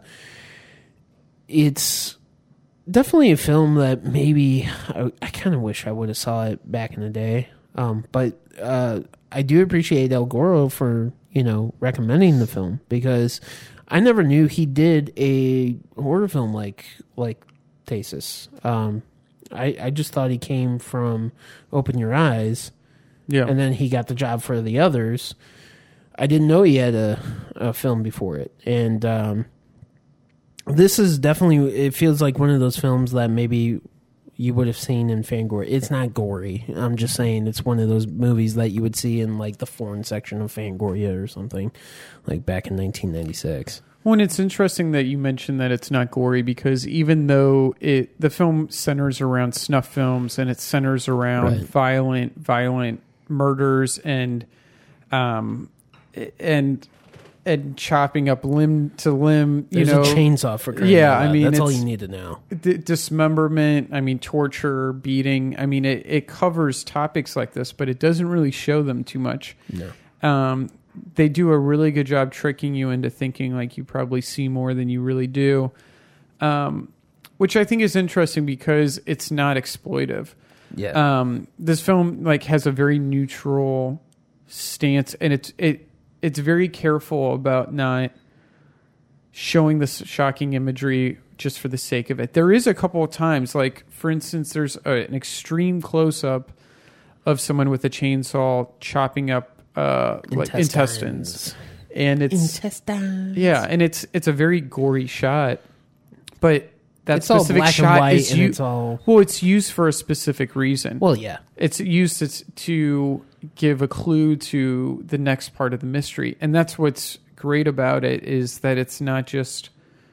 it's definitely a film that maybe I, I kind of wish I would have saw it back in the day. Um, but uh, I do appreciate El Goro for, you know, recommending the film, because I never knew he did a horror film like like Thesis. Um, I, I just thought he came from Open Your Eyes, yeah, and then he got the job for the others. I didn't know he had a, a film before it, and um, this is definitely, it feels like one of those films that maybe you would have seen in Fangoria. It's not gory. I'm just saying it's one of those movies that you would see in like the foreign section of Fangoria or something, like back in nineteen ninety-six. Well, and it's interesting that you mentioned that it's not gory, because even though it the film centers around snuff films and it centers around Right. violent, violent murders and um and and chopping up limb to limb, you There's know, a chainsaw for crying yeah. out I loud. mean, that's all it's- you need to know. D- dismemberment. I mean, torture, beating. I mean, it, it covers topics like this, but it doesn't really show them too much. No. Um, they do a really good job tricking you into thinking like you probably see more than you really do, um, which I think is interesting because it's not exploitive. Yeah. Um, this film like has a very neutral stance, and it's it it's very careful about not showing this shocking imagery just for the sake of it. There is a couple of times, like for instance, there's a, an extreme close up of someone with a chainsaw chopping up uh, like Intestines. intestines, and it's Intestines. yeah, and it's it's a very gory shot, but that It's all specific black and shot white, is and u- it's all- well, it's used for a specific reason. Well, yeah. It's used to, to give a clue to the next part of the mystery. And that's what's great about it, is that it's not just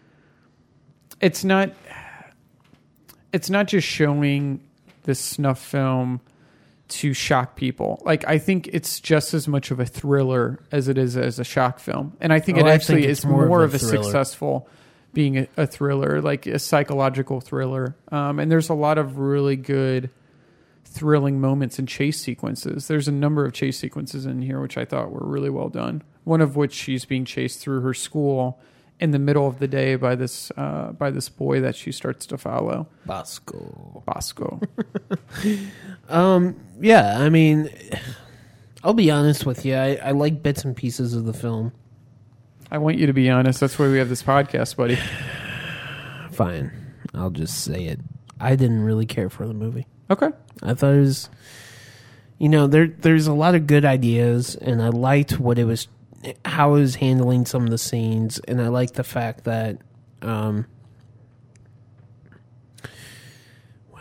it's not it's not just showing this snuff film to shock people. Like, I think it's just as much of a thriller as it is as a shock film. And I think Oh, it I actually think it's is more more, of of a a, thriller. successful being a, a thriller, like a psychological thriller. Um, and there's a lot of really good thrilling moments and chase sequences. There's a number of chase sequences in here which I thought were really well done. One of which she's being chased through her school in the middle of the day by this uh, by this boy that she starts to follow. Bosco. Bosco. Um, yeah, I mean, I'll be honest with you. I, I like bits and pieces of the film. I want you to be honest. That's why we have this podcast, buddy. Fine. I'll just say it. I didn't really care for the movie. Okay. I thought it was, you know, there there's a lot of good ideas, and I liked what it was, how it was handling some of the scenes, and I liked the fact that, um,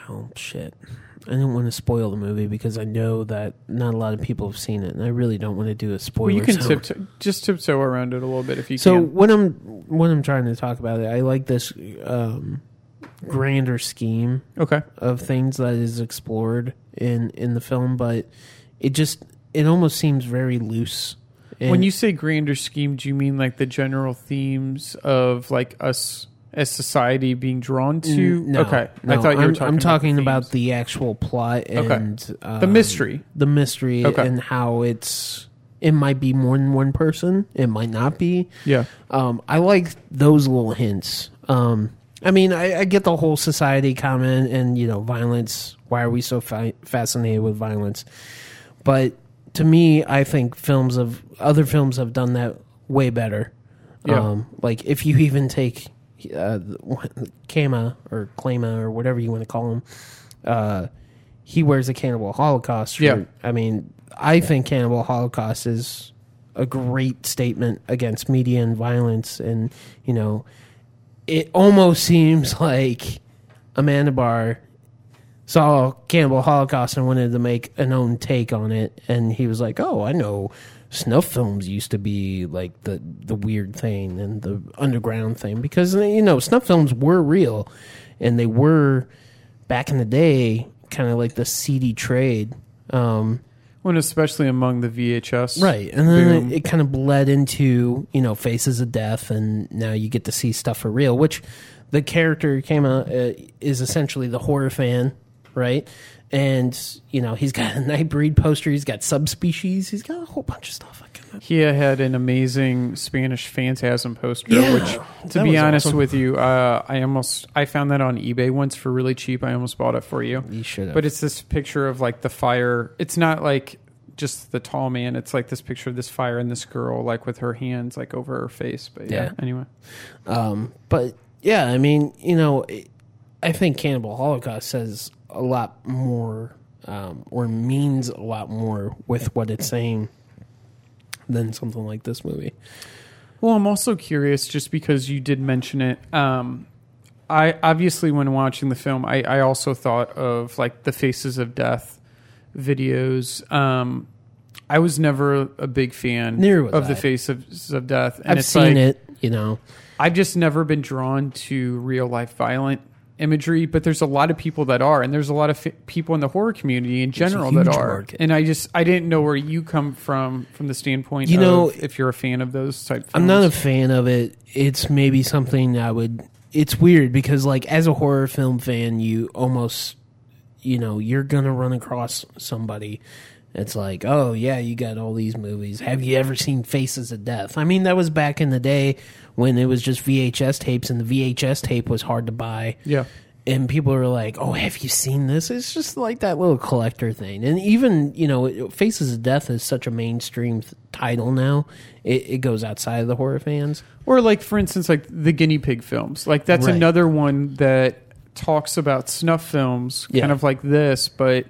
well, shit. I didn't want to spoil the movie because I know that not a lot of people have seen it, and I really don't want to do a spoiler. Well, you can zone. tiptoe, just tiptoe around it a little bit if you so can. So when I'm when I'm trying to talk about it, I like this um, grander scheme okay. of things that is explored in, in the film, but it just it almost seems very loose. And when you say grander scheme, do you mean like the general themes of like us as society being drawn to? No, okay, no, I thought you I'm, were talking. I'm talking about, about the actual plot and okay. um, the mystery, the mystery, okay. and how it's. It might be more than one person. It might not be. Yeah. Um, I like those little hints. Um, I mean, I, I get the whole society comment and you know violence. Why are we so fi- fascinated with violence? But to me, I think films of other films have done that way better. Yeah. Um, like if you even take. Uh, Kama or Klama or whatever you want to call him, uh, he wears a Cannibal Holocaust shirt. Yeah. I mean, I think Cannibal Holocaust is a great statement against media and violence, and you know, it almost seems like Amanda Barr saw Cannibal Holocaust and wanted to make an own take on it, and he was like, "Oh, I know." Snuff films used to be like the, the weird thing and the underground thing because, you know, snuff films were real and they were, back in the day, kind of like the seedy trade. Um, well, especially among the V H S. Right. And then it, it kind of bled into, you know, Faces of Death, and now you get to see stuff for real, which the character came out uh, is essentially the horror fan, right? And, you know, he's got a Nightbreed poster. He's got Subspecies. He's got a whole bunch of stuff. I can He had an amazing Spanish Phantasm poster, Yeah, which, to that be was honest awesome. with you, uh, I almost I found that on eBay once for really cheap. I almost bought it for you. You should have. But it's this picture of like the fire. It's not like just the tall man. It's like this picture of this fire and this girl like with her hands like over her face. But yeah, Yeah. anyway. Um, but, yeah, I mean, you know, I think Cannibal Holocaust says a lot more um, or means a lot more with what it's saying than something like this movie. Well, I'm also curious just because you did mention it. Um, I obviously, when watching the film, I, I also thought of like the Faces of Death videos. Um, I was never a big fan Neither was of I. the Faces of Death. And I've it's seen like, it, you know. I've just never been drawn to real life violent imagery, but there's a lot of people that are, and there's a lot of f- people in the horror community in There's a general that huge are. market. And I just I didn't know where you come from from the standpoint You of know, if you're a fan of those type films. I'm not a fan of it. It's maybe something I would. It's weird because, like, as a horror film fan, you almost, you know, you're gonna run across somebody. It's like, oh yeah, you got all these movies. Have you ever seen Faces of Death? I mean, that was back in the day when it was just V H S tapes, and the V H S tape was hard to buy. Yeah. And people are like, oh, have you seen this? It's just like that little collector thing. And even, you know, Faces of Death is such a mainstream th- title now. It, it goes outside of the horror fans. Or like, for instance, like the guinea pig films. Like that's Right. another one that talks about snuff films, kind Yeah. of like this, but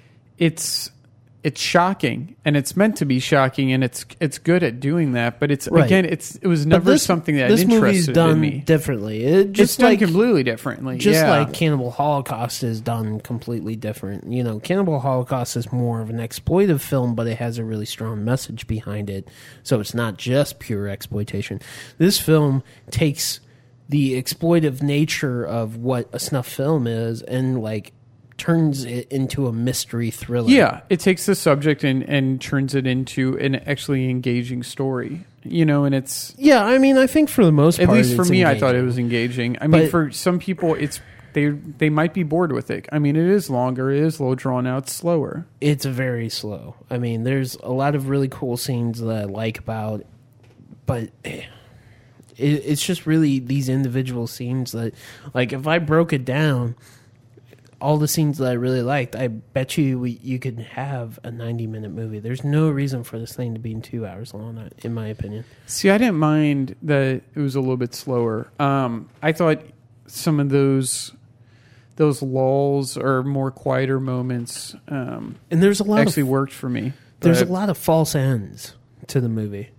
it's it's shocking, and it's meant to be shocking, and it's it's good at doing that. But it's Right. again, it's it was But never this- something that this movie's interested done in me. differently. It just it's done like, completely differently. Just yeah. like Cannibal Holocaust is done completely different. You know, Cannibal Holocaust is more of an exploitive film, but it has a really strong message behind it. So it's not just pure exploitation. This film takes the exploitive nature of what a snuff film is and, like, turns it into a mystery thriller. Yeah, it takes the subject and, and turns it into an actually engaging story. You know, and it's Yeah, I mean, I think for the most at part, least for it's me, I thought it engaging. was engaging. I mean, But- for some people, it's they they might be bored with it. I mean, it is longer, it is a little drawn out, slower. It's very slow. I mean, there's a lot of really cool scenes that I like about, but eh, it, it's just really these individual scenes that, like, if I broke it down, all the scenes that I really liked, I bet you we, you could have a ninety minute movie. There's no reason for this thing to be in two hours long, in my opinion. See, I didn't mind that it was a little bit slower. Um, I thought some of those those lulls or more quieter moments, um, and there's a lot actually of, worked for me. There's a But- lot of false ends to the movie.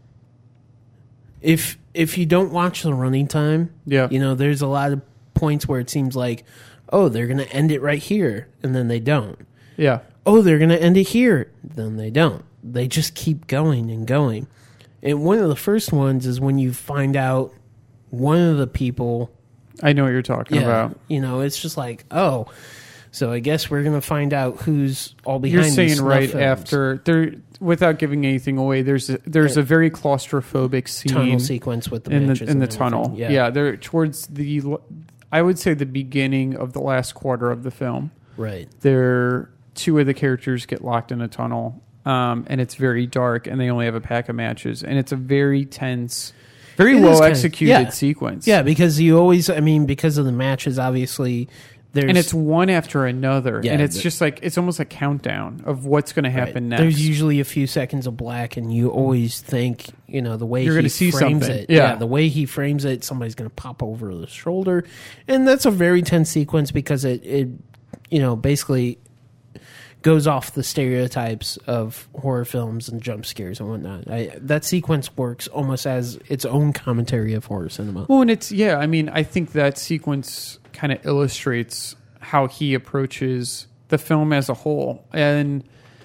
If if you don't watch the running time, Yeah. you know, there's a lot of points where it seems like, oh, they're going to end it right here, and then they don't. Yeah. Oh, they're going to end it here, then they don't. They just keep going and going. And one of the first ones is when you find out one of the people. I know what you're talking yeah, about. You know, it's just like, oh, so I guess we're going to find out who's all behind You're these saying snuff right films. after, there, without giving anything away, there's a, there's a very claustrophobic scene. Tunnel sequence with the in matches the, in the and tunnel. everything. Yeah. yeah, they're towards the, I would say the beginning of the last quarter of the film. Right. They're, two of the characters get locked in a tunnel. Um, and it's very dark, and they only have a pack of matches, and it's a very tense, very It is well kind of- executed yeah. sequence. Yeah, because you always, I mean, because of the matches, obviously, there's and it's one after another, Yeah, and it's the- just like it's almost a countdown of what's going to happen next. There's usually a few seconds of black, and you always think, you know, the way You're he gonna see frames something. it. Yeah. the way he frames it, somebody's going to pop over the shoulder, and that's a very tense sequence because it, it, you know, basically goes off the stereotypes of horror films and jump scares and whatnot. I, that sequence works almost as its own commentary of horror cinema. Well, and it's yeah. I mean, I think that sequence kind of illustrates how he approaches the film as a whole, and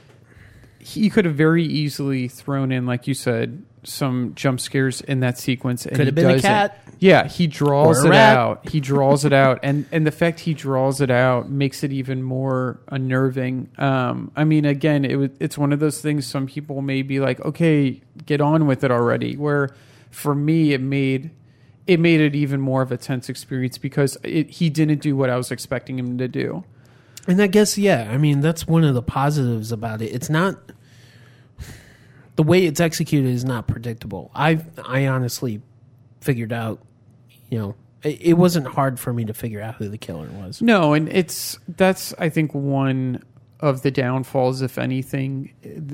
he could have very easily thrown in, like you said, some jump scares in that sequence. And Could he have been a doesn't. cat. Yeah, he draws Or a it rat. out. He draws it out, and and the fact he draws it out makes it even more unnerving. Um, I mean, again, it was, it's one of those things. Some people may be like, okay, get on with it already. Where for me, it made it made it even more of a tense experience because it, he didn't do what I was expecting him to do. And I guess, yeah, I mean, that's one of the positives about it. It's not, the way it's executed is not predictable. I I honestly figured out, you know, it, it wasn't hard for me to figure out who the killer was. No, and it's that's I think one of the downfalls, if anything,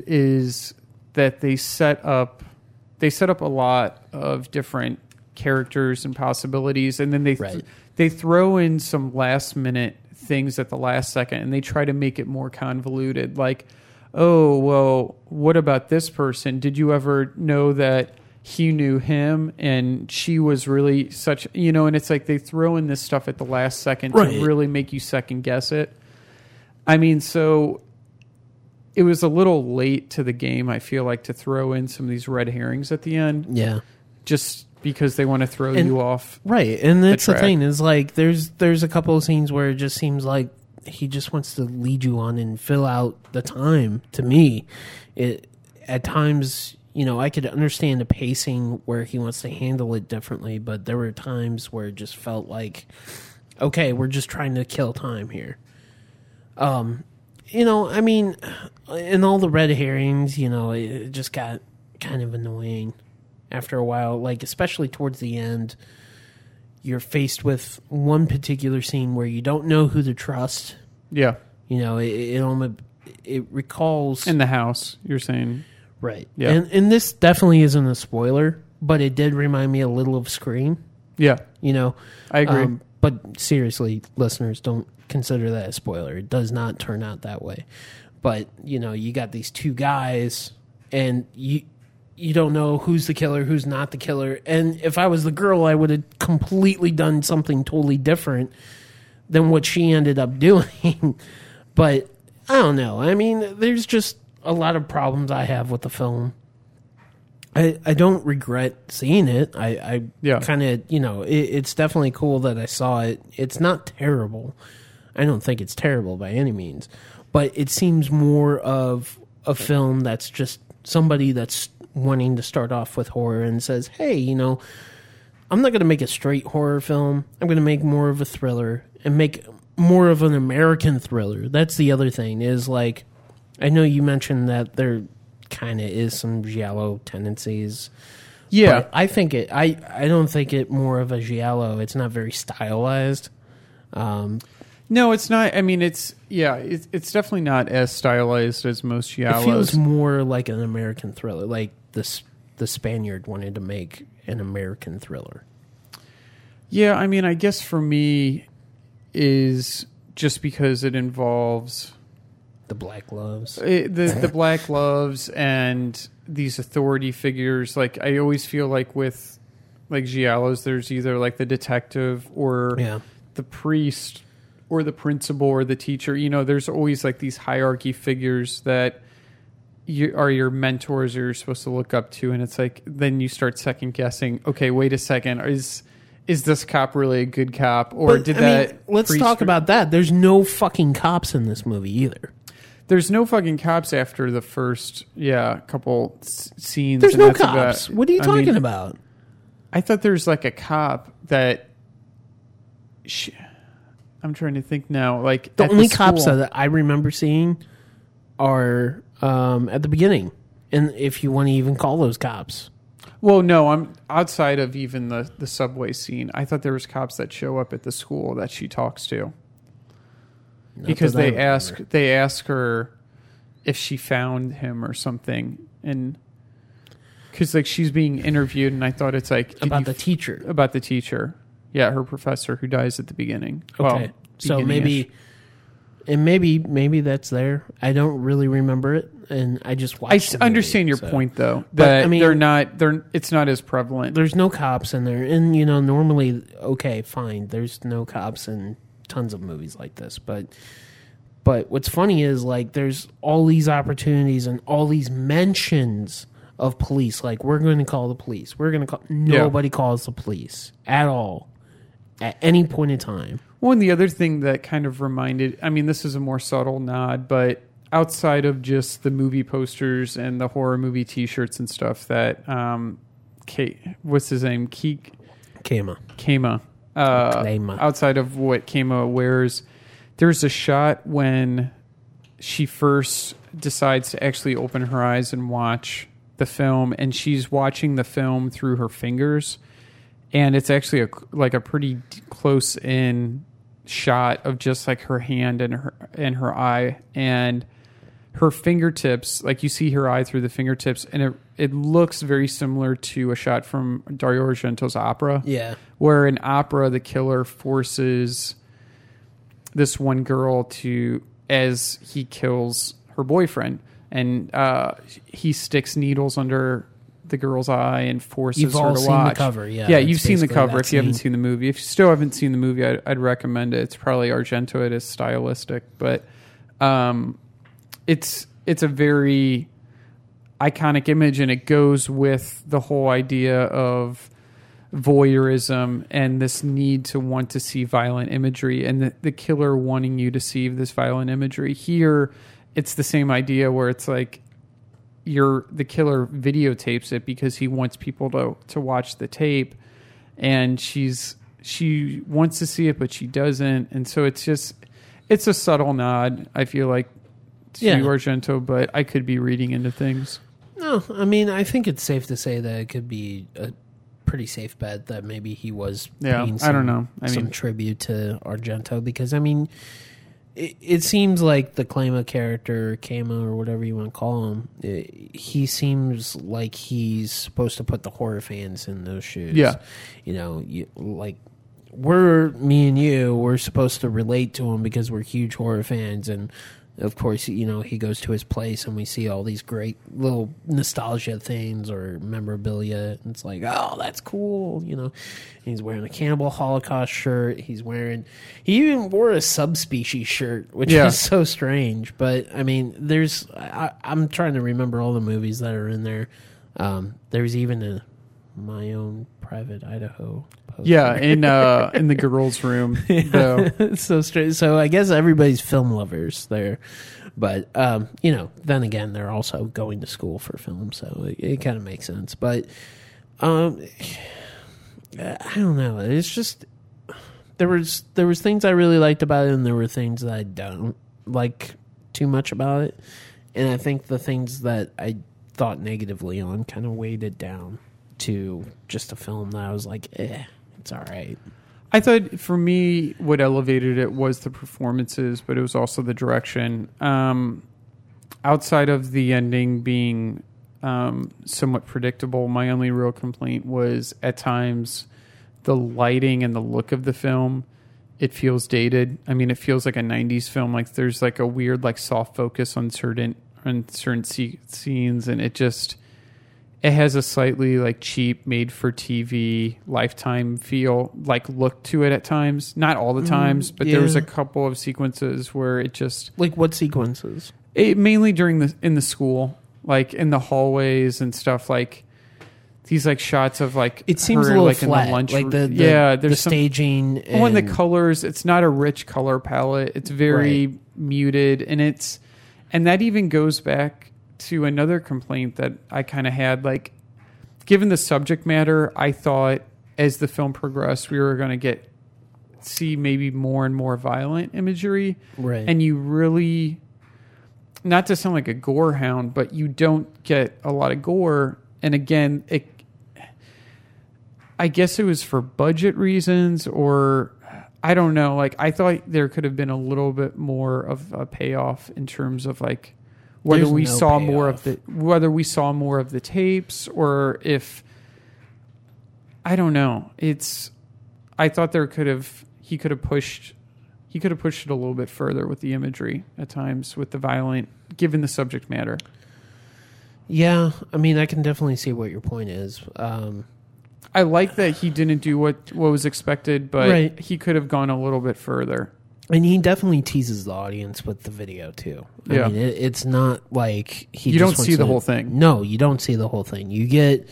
is that they set up they set up a lot of different characters and possibilities, and then they Right. they throw in some last minute things at the last second, and they try to make it more convoluted. Like, oh, well, what about this person? Did you ever know that he knew him and she was really such, you know, and it's like they throw in this stuff at the last second Right. to really make you second guess it. I mean, so it was a little late to the game, I feel like, to throw in some of these red herrings at the end. Yeah. Just because they want to throw And- you off. Right, and that's the, track. thing is like there's there's a couple of scenes where it just seems like he just wants to lead you on and fill out the time. To me, it at times, you know, I could understand the pacing where he wants to handle it differently, but there were times where it just felt like, okay, we're just trying to kill time here. Um, you know, I mean, and all the red herrings, you know, it, it just got kind of annoying after a while, like especially towards the end. You're faced with one particular scene where you don't know who to trust. Yeah. You know, it it, almost, it recalls In the house, you're saying. right. Yeah. And and this definitely isn't a spoiler, but it did remind me a little of Scream. Yeah. You know, I agree. Um, but seriously, listeners, don't consider that a spoiler. It does not turn out that way. But you know, you got these two guys, and you you don't know who's the killer, who's not the killer. And if I was the girl, I would have completely done something totally different than what she ended up doing. But I don't know. I mean, there's just a lot of problems I have with the film. I, I don't regret seeing it. I, I Yeah. kind of, you know, it, it's definitely cool that I saw it. It's not terrible. I don't think it's terrible by any means. But it seems more of a film that's just somebody that's wanting to start off with horror and says, hey, you know, I'm not going to make a straight horror film. I'm going to make more of a thriller and make more of an American thriller. That's the other thing is like, I know you mentioned that there kind of is some giallo tendencies. Yeah. But I think it, I, I don't think it more of a giallo. It's not very stylized. Um, No, it's not. I mean, it's, yeah, it's, it's definitely not as stylized as most giallos. It feels more like an American thriller, like this the Spaniard wanted to make an American thriller. Yeah, I mean, I guess for me is just because it involves the black gloves, it, the the black gloves, and these authority figures. Like I always feel like with like giallos, there's either like the detective or Yeah. the priest or the principal or the teacher. You know, there's always like these hierarchy figures that you are your mentors or you're supposed to look up to, and it's like then you start second guessing. Okay, wait a second, is is this cop really a good cop, or But, did I that? mean, let's priest- talk about that. There's no fucking cops in this movie either. There's no fucking cops after the first yeah couple s- scenes. There's and no that's cops. about- What are you I talking mean, about? I thought there's like a cop that. Sh- I'm trying to think now. Like The at only the cops school- that I remember seeing are um, at the beginning, and if you want to even call those cops. Well, no, I'm outside of even the, the subway scene. I thought there was cops that show up at the school that she talks to. Not Because that I they ask remember. they ask her if she found him or something, and because like she's being interviewed, and I thought it's like did About you the f- teacher. about the teacher, yeah, her professor who dies at the beginning. Okay, Well, so beginning-ish. maybe, and maybe maybe that's there. I don't really remember it, and I just watched. I the s- movie, understand your so. point though But, that I mean, they're not they're it's not as prevalent. There's no cops in there, and you know normally okay, fine. There's no cops in tons of movies like this, but. But what's funny is like there's all these opportunities and all these mentions of police. Like we're going to call the police. We're going to call. Nobody calls the police at all at any point in time. Well, and the other thing that kind of reminded, I mean, this is a more subtle nod, but outside of just the movie posters and the horror movie T-shirts and stuff that, um, Kate, what's his name, Keek, Kama, Kama, uh, Kama. outside of what Kama wears. There's a shot when she first decides to actually open her eyes and watch the film, and she's watching the film through her fingers, and it's actually a, like a pretty close in shot of just like her hand and her and her eye and her fingertips. Like you see her eye through the fingertips, and it it looks very similar to a shot from Dario Argento's Opera. Yeah, where in Opera the killer forces this one girl to, as he kills her boyfriend, and uh, he sticks needles under the girl's eye and forces You've her all to seen watch. the cover, yeah, Yeah, it's you've seen the basically cover that if you haven't scene. seen the movie. If you still haven't seen the movie, I'd, I'd recommend it. It's probably Argento. It is stylistic, but um, it's it's a very iconic image, and it goes with the whole idea of voyeurism and this need to want to see violent imagery, and the, the killer wanting you to see this violent imagery. Here, it's the same idea where it's like you're the killer videotapes it because he wants people to to watch the tape, and she's she wants to see it but she doesn't, and so it's just it's a subtle nod, I feel like, to Yeah. Argento, but I could be reading into things. no, I mean I think it's safe to say that it could be a pretty safe bet that maybe he was Yeah, paying I some, don't know. I some mean- tribute to Argento because I mean it, it seems like the Klama character, Kama or whatever you want to call him, it, he seems like he's supposed to put the horror fans in those shoes. Yeah. You know, you, like we're me and you, we're supposed to relate to him because we're huge horror fans, and of course, you know, he goes to his place and we see all these great little nostalgia things or memorabilia. And it's like, oh, that's cool. You know, he's wearing a Cannibal Holocaust shirt. He's wearing, he even wore a subspecies shirt, which Yeah. is so strange. But I mean, there's, I, I'm trying to remember all the movies that are in there. Um, there's even a My Own Private Idaho poster. Yeah, in uh, in the girls' room. though. It's so strange. So I guess everybody's film lovers there, but um, you know, then again, they're also going to school for film, so it, it kind of makes sense. But um, I don't know. It's just there was there was things I really liked about it, and there were things that I don't like too much about it. And I think the things that I thought negatively on kind of weighed it down to just a film that I was like, eh, it's all right. I thought for me, what elevated it was the performances, but it was also the direction. Um, outside of the ending being um, somewhat predictable, my only real complaint was at times the lighting and the look of the film. It feels dated. I mean, it feels like a nineties film. Like there's like a weird, like soft focus on certain on certain se- scenes, and it just it has a slightly like cheap, made for T V, Lifetime feel, like look to it at times. Not all the times, Mm, but there was yeah. a couple of sequences where it just Like what sequences? it, mainly during the in the school, like in the hallways and stuff. Like these like shots of like It seems her, a little like flat, in the lunch. like the, the yeah, the there's some, staging. oh, and the and- colors. It's not a rich color palette. It's very Right. muted, and it's and that even goes back to another complaint that I kind of had. Like, given the subject matter, I thought as the film progressed, we were going to get see maybe more and more violent imagery, Right. and you really, not to sound like a gore hound, but you don't get a lot of gore. And again, it, I guess it was for budget reasons, or I don't know. Like, I thought there could have been a little bit more of a payoff in terms of like whether There's we no saw more of payoff. the whether we saw more of the tapes, or if I don't know. It's I thought there could have he could have pushed he could have pushed it a little bit further with the imagery at times, with the violent, given the subject matter. Yeah, I mean, I can definitely see what your point is. Um, I like that he didn't do what, what was expected, but Right. he could have gone a little bit further. And he definitely teases the audience with the video too. I Yeah. mean, it, it's not like he. You just don't wants see the to- whole thing. No, you don't see the whole thing. You get.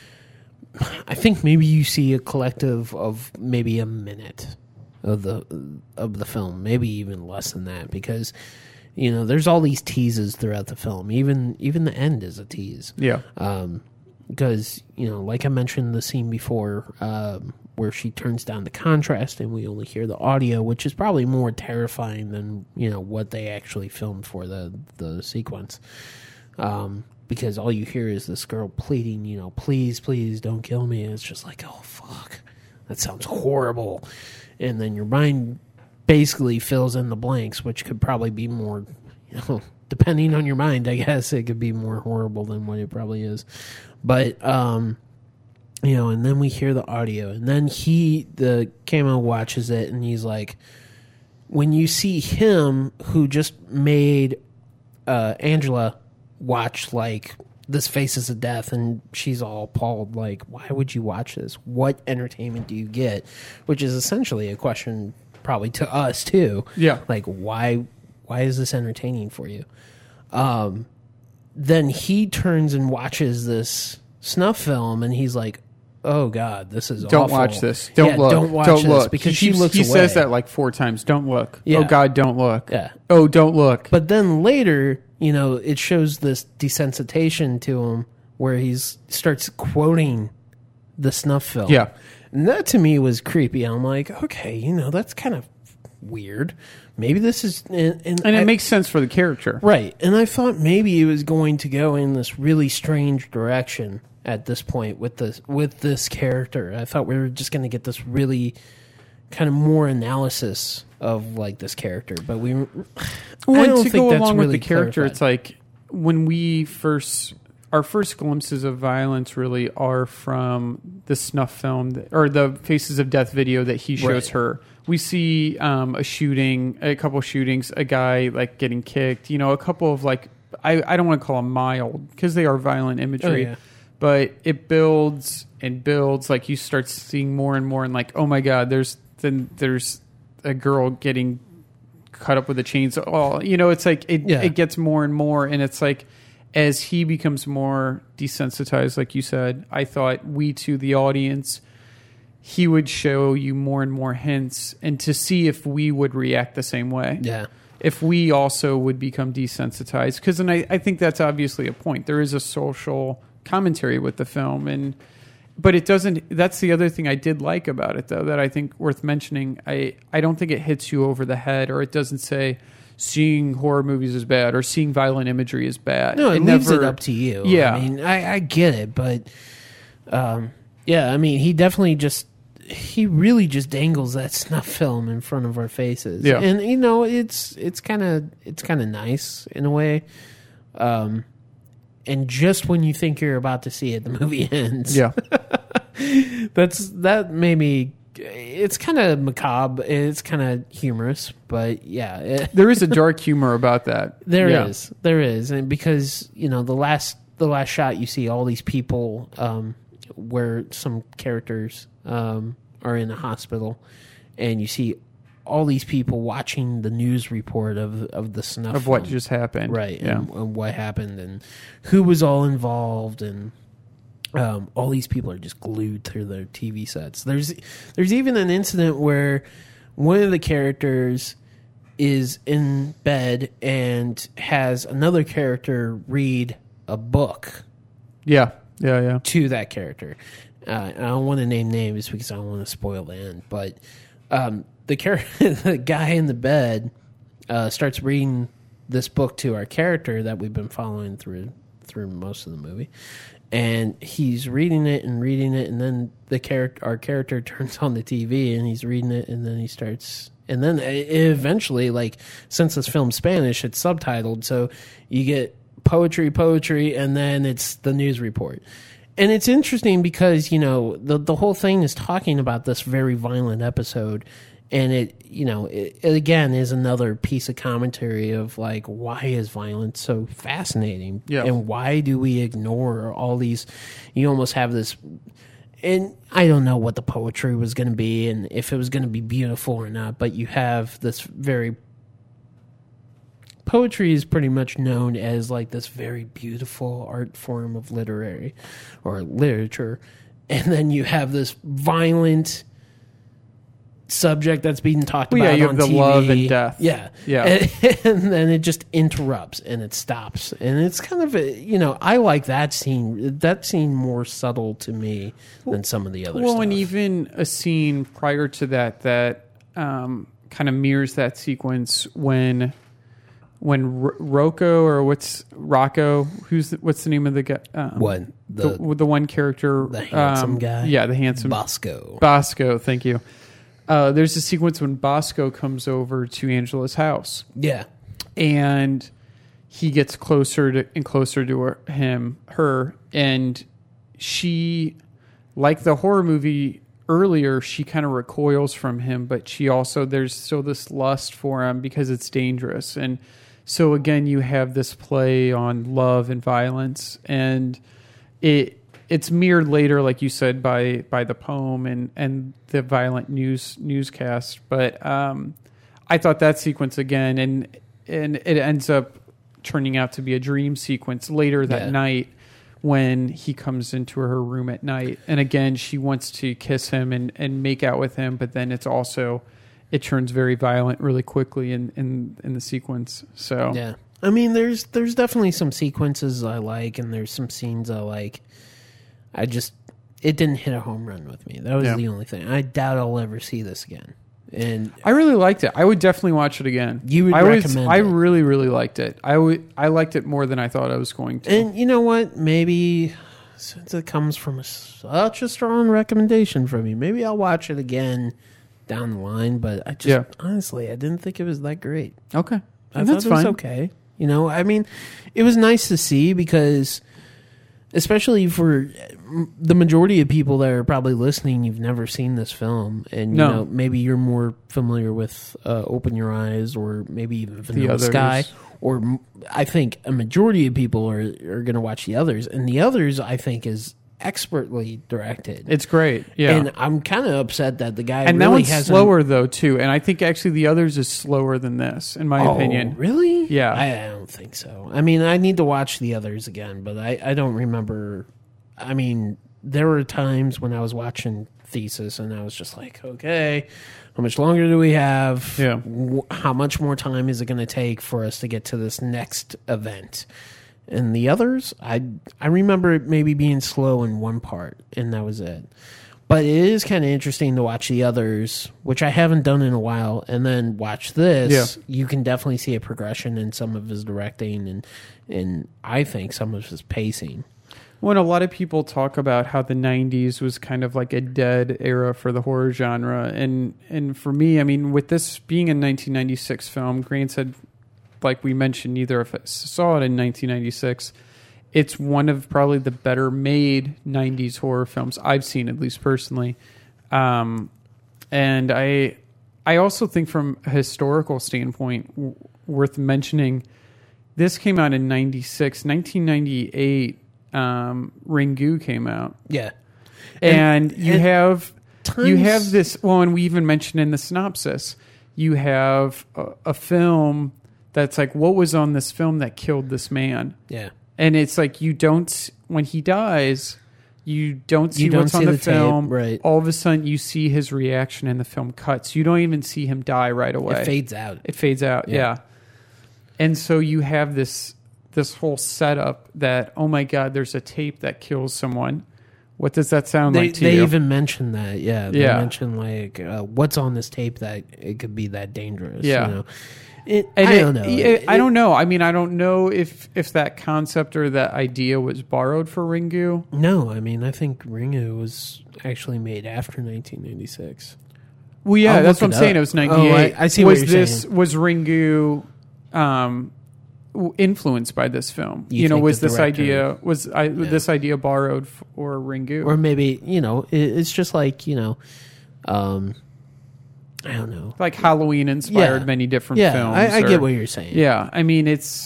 I think maybe you see a collective of maybe a minute of the of the film, maybe even less than that, because you know there's all these teases throughout the film. Even even the end is a tease. Yeah. Um, because you know, like I mentioned the scene before, um, where she turns down the contrast and we only hear the audio, which is probably more terrifying than you know what they actually filmed for the the sequence. Um, because all you hear is this girl pleading, you know, please, please don't kill me. And it's just like, oh fuck, that sounds horrible. And then your mind basically fills in the blanks, which could probably be more, you know, depending on your mind, I guess it could be more horrible than what it probably is. But, um, you know, and then we hear the audio, and then he, the camo watches it, and he's like, when you see him who just made uh, Angela watch, like, This Faces of Death, and she's all appalled, like, why would you watch this? What entertainment do you get? Which is essentially a question probably to us, too. Yeah. Like, why why is this entertaining for you? Um, then he turns and watches this snuff film, and he's like, oh, God, this is Don't awful. watch this. Don't Yeah, look. Don't watch don't this. look. Because he she looks He away. says that like four times. Don't look. Yeah. Oh, God, don't look. Yeah. Oh, don't look. But then later, you know, it shows this desensitization to him where he's starts quoting the snuff film. Yeah. And that to me was creepy. I'm like, okay, you know, that's kind of weird. Maybe this is... And, and, And it I- makes sense for the character. Right. And I thought maybe it was going to go in this really strange direction at this point with this, with this character. I thought we were just going to get this really kind of more analysis of like this character, but we Well, I and don't to think go that's along really with the character, clarified. it's like when we first, our first glimpses of violence really are from the snuff film that, or the Faces of Death video that he shows Right. her. We see um, a shooting, a couple shootings, a guy like getting kicked, you know, a couple of like, I, I don't want to call them mild because they are violent imagery, Oh, yeah. but it builds and builds. Like you start seeing more and more and like, oh my God, there's, then there's a girl getting cut up with a chainsaw. Well, you know, it's like it, Yeah. it gets more and more, and it's like as he becomes more desensitized, like you said, I thought we to the audience, he would show you more and more hints, and to see if we would react the same way. Yeah. If we also would become desensitized, because then I, I think that's obviously a point. There is a social commentary with the film, and but it doesn't. That's the other thing I did like about it, though, that I think worth mentioning. I I don't think it hits you over the head, or it doesn't say seeing horror movies is bad or seeing violent imagery is bad. No, it, leaves never- it up to you. Yeah, I mean, I, I get it, but um, yeah, I mean, he definitely just he really just dangles that snuff film in front of our faces. Yeah. And you know, it's it's kind of it's kind of nice in a way. Um, and just when you think you're about to see it, the movie ends. Yeah. That's that made me. It's kind of macabre. It's kind of humorous, but yeah, it, there is a dark humor about that. There Yeah. is, there is, and because you know the last the last shot, you see all these people um, where some characters um, are in a hospital, and you see all these people watching the news report of of the snuff Of what film. just happened. Right, Yeah. and, and what happened, and who was all involved, and um, all these people are just glued to their T V sets. There's there's even an incident where one of the characters is in bed and has another character read a book. Yeah, yeah, yeah. To that character. Uh, I don't want to name names because I don't want to spoil the end, but um, the char- the guy in the bed uh, starts reading this book to our character that we've been following through through most of the movie, and he's reading it and reading it, and then the character, our character, turns on the T V and he's reading it, and then he starts, and then eventually, like, since this film's Spanish, it's subtitled, so you get poetry, poetry, and then it's the news report. And it's interesting because, you know, the the whole thing is talking about this very violent episode, and it, you know, it, it again is another piece of commentary of, like, why is violence so fascinating? Yeah. And why do we ignore all these, you almost have this, and I don't know what the poetry was going to be and if it was going to be beautiful or not, but you have this very, poetry is pretty much known as like this very beautiful art form of literary or literature. And then you have this violent subject that's being talked Well, about yeah, you on have the T V. love and death. Yeah. Yeah. And, and then it just interrupts and it stops. And it's kind of a, you know, I like that scene. That scene more subtle to me than some of the other well, stuff. and even a scene prior to that that um, kind of mirrors that sequence when when R- Rocco or what's Rocco? Who's the, what's the name of the guy? Um, What? the, The- the one character, the handsome um, guy? Yeah, the handsome Bosco. Bosco, thank you. Uh, there's a sequence when Bosco comes over to Angela's house. Yeah. And he gets closer to, and closer to her, him, her, and she, like the horror movie earlier, she kind of recoils from him, but she also, there's still this lust for him because it's dangerous. And so again, you have this play on love and violence, and it it's mirrored later, like you said, by by the poem and, and the violent news newscast. But um, I thought that sequence again, and and it ends up turning out to be a dream sequence later that Yeah. night when he comes into her room at night. And again, she wants to kiss him and, and make out with him, but then it's also, it turns very violent really quickly in, in, in the sequence. So Yeah. I mean, there's there's definitely some sequences I like, and there's some scenes I like. I just, it didn't hit a home run with me. That was Yeah. the only thing. I doubt I'll ever see this again. And I really liked it. I would definitely watch it again. You would I was- recommend I it. really, really liked it. I would. I liked it more than I thought I was going to. And you know what? Maybe since it comes from a, such a strong recommendation from you, maybe I'll watch it again down the line. But I just, Yeah. honestly, I didn't think it was that great. Okay. I And thought that's it was fine. okay. You know, I mean, it was nice to see because, especially for the majority of people that are probably listening, you've never seen this film, and you No. know, maybe you're more familiar with uh, Open Your Eyes, or maybe even Vanilla Others. Sky, or m- I think a majority of people are are going to watch The Others, and The Others I think is expertly directed. It's great. Yeah. And I'm kind of upset that the guy and really that one's hasn't. slower though too. And I think actually the others is slower than this, in my Oh, opinion. Really? Yeah. I, I don't think so. I mean, I need to watch The Others again, but I, I don't remember. I mean, there were times when I was watching Thesis and I was just like, okay, how much longer do we have? Yeah. Wh- How much more time is it going to take for us to get to this next event? And The Others, I I remember it maybe being slow in one part, and that was it. But it is kind of interesting to watch The Others, which I haven't done in a while, and then watch this. Yeah. You can definitely see a progression in some of his directing and, and I think some of his pacing. When a lot of people talk about how the nineties was kind of like a dead era for the horror genre, and and for me, I mean, with this being a nineteen ninety-six film, granted, like we mentioned, neither of us saw it in nineteen ninety-six. It's one of probably the better made nineties horror films I've seen, at least personally. Um, and I, I also think from a historical standpoint, w- worth mentioning, this came out in ninety-six, nineteen ninety-eight. um, Ringu came out. Yeah. And, And- you and have times- you have this. Well, and we even mentioned in the synopsis, you have a, a film that's like, what was on this film that killed this man? Yeah. And it's like you don't when he dies, you don't see You don't what's see on the, the tape, film. right. All of a sudden, you see his reaction, and the film cuts. You don't even see him die right away. It fades out. It fades out. Yeah. Yeah. And so you have this this whole setup that, oh my God, there's a tape that kills someone. What does that sound They, like to they you? even mentioned that, yeah. They Yeah. mentioned, like, uh, what's on this tape that it could be that dangerous. Yeah. You know? It, And I it- don't know. it- It- I don't know. I mean, I don't know if if that concept or that idea was borrowed for Ringu. No, I mean, I think Ringu was actually made after nineteen ninety-six. Well, yeah, I'll that's look what I'm it saying. up. It was ninety-eight. Oh, I, I see was what you're this, saying. Was Ringu um, w- influenced by this film? You You, know, think was the this director- idea was I, this idea borrowed for Ringu? Or maybe, you know, it, it's just like, you know, um, I don't know. Like Halloween inspired Yeah. many different Yeah, films. I- I or- get what you're saying. Yeah, I mean, it's.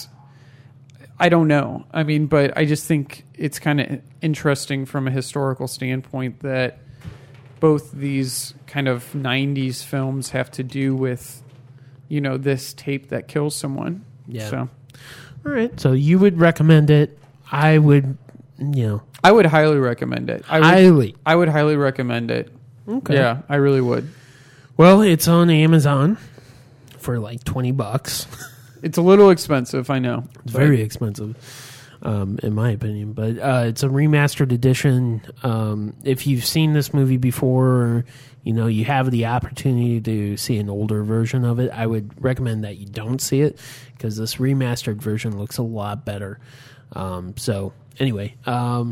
I don't know. I mean, but I just think it's kind of interesting from a historical standpoint that both these kind of nineties films have to do with, you know, this tape that kills someone. Yeah. So All right. So you would recommend it. I would, you know. I would highly recommend it. I would, Highly. I would highly recommend it. Okay. Yeah, I really would. Well, it's on Amazon for like twenty bucks. It's a little expensive, I know. It's but- very expensive, um, in my opinion. But uh, it's a remastered edition. Um, if you've seen this movie before, or, you know, you have the opportunity to see an older version of it, I would recommend that you don't see it because this remastered version looks a lot better. Um, so anyway, um,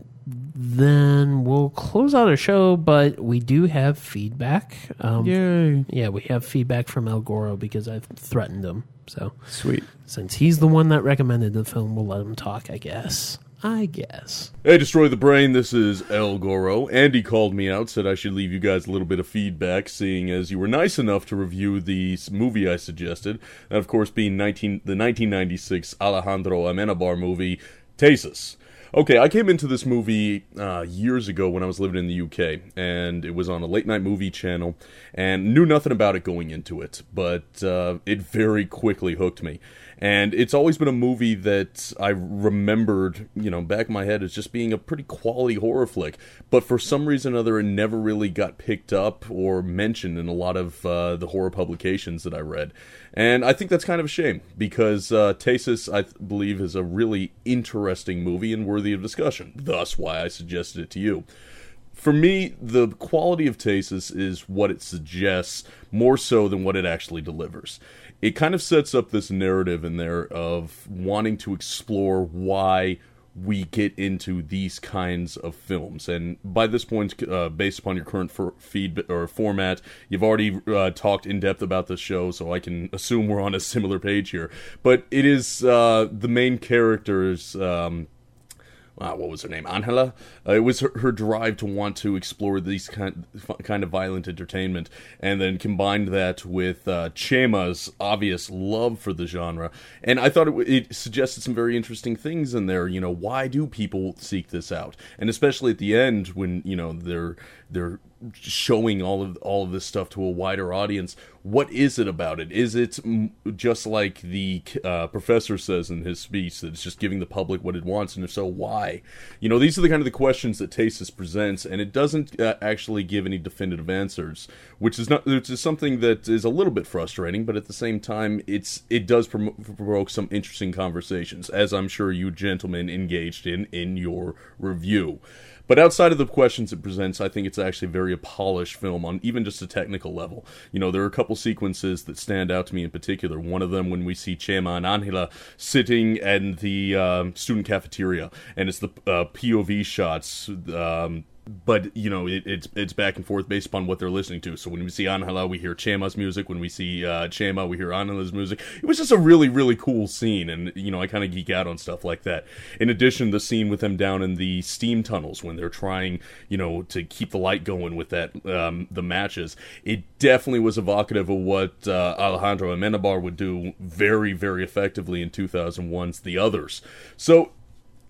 then we'll close out our show, but we do have feedback. Um, Yay. Yeah, we have feedback from El Goro because I've threatened him. So sweet. Since he's the one that recommended the film, we'll let him talk, I guess. I guess. Hey, Destroy the Brain, this is El Goro. Andy called me out, said I should leave you guys a little bit of feedback, seeing as you were nice enough to review the s- movie I suggested. That, of course, being nineteen, the nineteen ninety-six Alejandro Amenabar movie, Tesis. Okay, I came into this movie uh, years ago when I was living in the U K, and it was on a late-night movie channel, and knew nothing about it going into it, but uh, it very quickly hooked me. And it's always been a movie that I remembered, you know, back in my head as just being a pretty quality horror flick. But for some reason or other, it never really got picked up or mentioned in a lot of uh, the horror publications that I read. And I think that's kind of a shame, because uh, Tesis, I th- believe, is a really interesting movie and worthy of discussion. Thus why I suggested it to you. For me, the quality of Tesis is what it suggests, more so than what it actually delivers. It kind of sets up this narrative in there of wanting to explore why we get into these kinds of films. And by this point, uh, based upon your current for feed or format, you've already uh, talked in depth about the show, so I can assume we're on a similar page here. But it is uh, the main characters. Um, Wow, what was her name? Angela? Uh, it was her, her drive to want to explore these kind, kind of violent entertainment, and then combined that with uh, Chema's obvious love for the genre. And I thought it, it suggested some very interesting things in there. You know, why do people seek this out? And especially at the end, when, you know, they're they're showing all of all of this stuff to a wider audience. What is it about it? Is it m- just like the uh, professor says in his speech, that it's just giving the public what it wants, and if so, why? You know, these are the kind of the questions that Tesis presents, and it doesn't uh, actually give any definitive answers, which is not which is something that is a little bit frustrating, but at the same time, it's it does prom- provoke some interesting conversations, as I'm sure you gentlemen engaged in in your review. But outside of the questions it presents, I think it's actually a very polished film on even just a technical level. You know, there are a couple sequences that stand out to me in particular. One of them when we see Chema and Angela sitting in the um, student cafeteria, and it's the uh, P O V shots, um, but, you know, it, it's it's back and forth based upon what they're listening to. So when we see Angela, we hear Chema's music. When we see uh, Chema, we hear Angela's music. It was just a really, really cool scene, and, you know, I kind of geek out on stuff like that. In addition, the scene with them down in the steam tunnels when they're trying, you know, to keep the light going with that, um, the matches, it definitely was evocative of what uh, Alejandro Amenabar would do very, very effectively in two thousand one's The Others. So,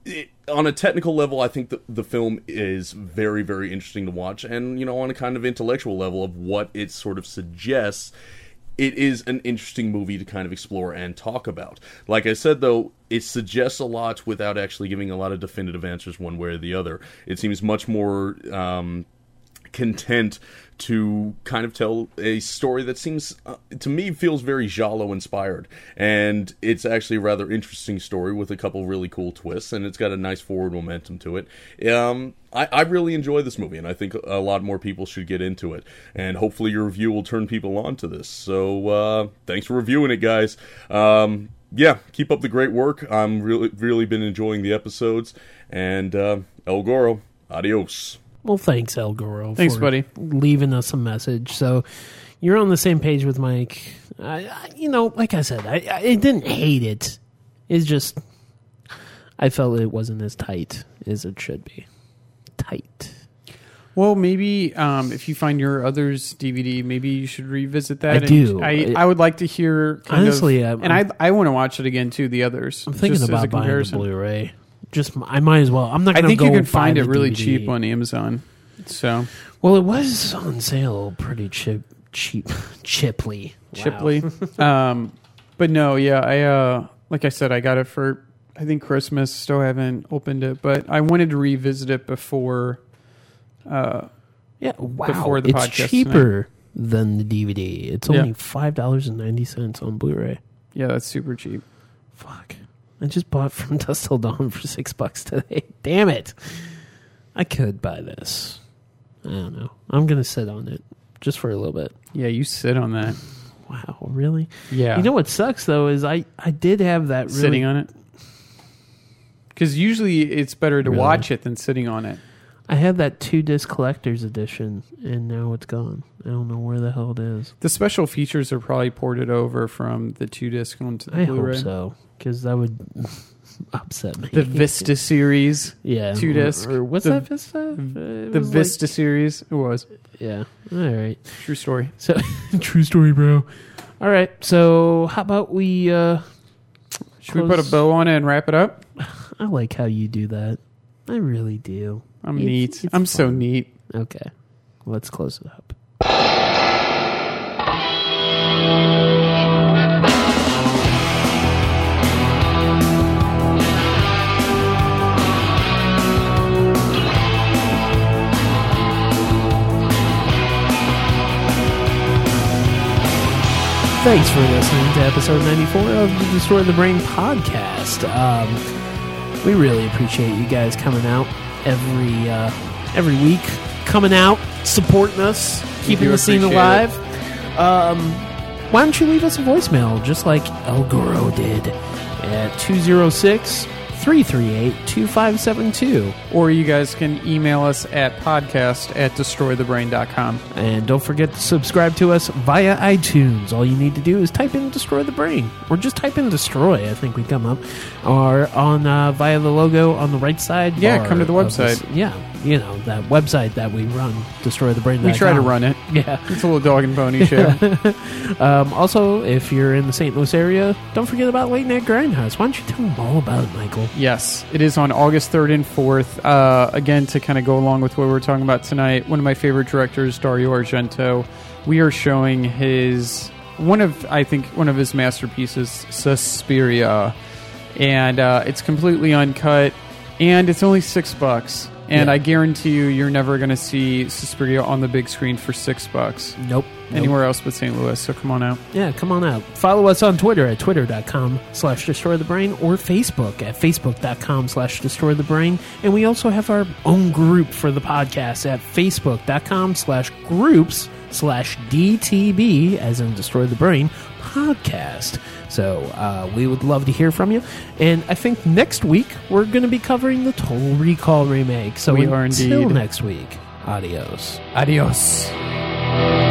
it, on a technical level, I think the, the film is very, very interesting to watch. And, you know, on a kind of intellectual level of what it sort of suggests, it is an interesting movie to kind of explore and talk about. Like I said, though, it suggests a lot without actually giving a lot of definitive answers one way or the other. It seems much more um, content to kind of tell a story that seems, uh, to me, feels very Giallo inspired. And it's actually a rather interesting story with a couple really cool twists, and it's got a nice forward momentum to it. Um, I, I really enjoy this movie, and I think a lot more people should get into it. And hopefully your review will turn people on to this. So uh, thanks for reviewing it, guys. Um, yeah, keep up the great work. I'm really, really been enjoying the episodes. And uh, El Goro, adios. Well, thanks, El Goro. Thanks, for buddy. Leaving us a message. So you're on the same page with Mike. I, I, you know, like I said, I, I didn't hate it. It's just I felt it wasn't as tight as it should be. Tight. Well, maybe um, if you find your Others D V D, maybe you should revisit that. I and do. I, I would like to hear. Kind Honestly, of, I'm, and I I want to watch it again too. The Others. I'm thinking just as a about buying the comparison. Blu-ray. Just I might as well. I'm not. I Gonna think go you can buy find the it really D V D. cheap on Amazon. So, well, it was on sale pretty cheap, cheap, chiply, wow. Chipley. um, but no, yeah, I uh, like I said, I got it for I think Christmas. Still haven't opened it, but I wanted to revisit it before. Uh, yeah, wow, before the it's podcast cheaper tonight. Than the D V D. It's only Yeah. five dollars and ninety cents on Blu-ray. Yeah, that's super cheap. Fuck. I just bought From Dusk Till Dawn for six bucks today. Damn it. I could buy this. I don't know. I'm going to sit on it just for a little bit. Yeah, you sit on that. Wow, really? Yeah. You know what sucks, though, is I, I did have that really... Sitting on it? Because usually it's better to Really? watch it than sitting on it. I had that two-disc collector's edition, and now it's gone. I don't know where the hell it is. The special features are probably ported over from the two-disc onto the I Blu-ray. hope so, because that would upset me. The Vista series. Yeah. Two disc. Or, or what's the, that Vista? It The was Vista like- series. It was. Yeah. All right. True story. So, true story, bro. All right. So, how about we... Uh, Should we put a bow on it and wrap it up? I like how you do that. I really do. I'm It's- neat. it's I'm so fun. neat. Okay. Let's close it up. Thanks for listening to episode ninety-four of the Destroy the Brain podcast. Um, we really appreciate you guys coming out every uh, every week, coming out, supporting us, keeping do the scene appreciate alive. Um, why don't you leave us a voicemail, just like El Goro did, at two oh six, three three eight, two five seven two. Or you guys can email us at podcast at destroy the brain dot com. And don't forget to subscribe to us via iTunes. All you need to do is type in Destroy the Brain. Or just type in Destroy, I think we come up. Or on uh, via the logo on the right side. Yeah, bar come to the of website. this- yeah, you know, that website that we run, destroy the brain dot com. We try to run it. Yeah. It's a little dog and pony show. um, also, if you're in the Saint Louis area, don't forget about Late Night Grindhouse. Why don't you tell them all about it, Michael? Yes, it is on August third and fourth. Uh, again, to kind of go along with what we're talking about tonight, one of my favorite directors, Dario Argento, we are showing his, one of, I think, one of his masterpieces, Suspiria. And uh, it's completely uncut, and it's only six bucks. And Yeah. I guarantee you, you're never going to see Suspiria on the big screen for six bucks. Nope. Anywhere else but Saint Louis, so come on out. Yeah, come on out. Follow us on Twitter at twitter.com slash destroy the brain or Facebook at facebook.com slash destroy the brain. And we also have our own group for the podcast at facebook.com slash groups slash DTB, as in Destroy the Brain, podcast. So uh, we would love to hear from you. And I think next week we're going to be covering the Total Recall remake. So We are until indeed. next week, adios. Adios.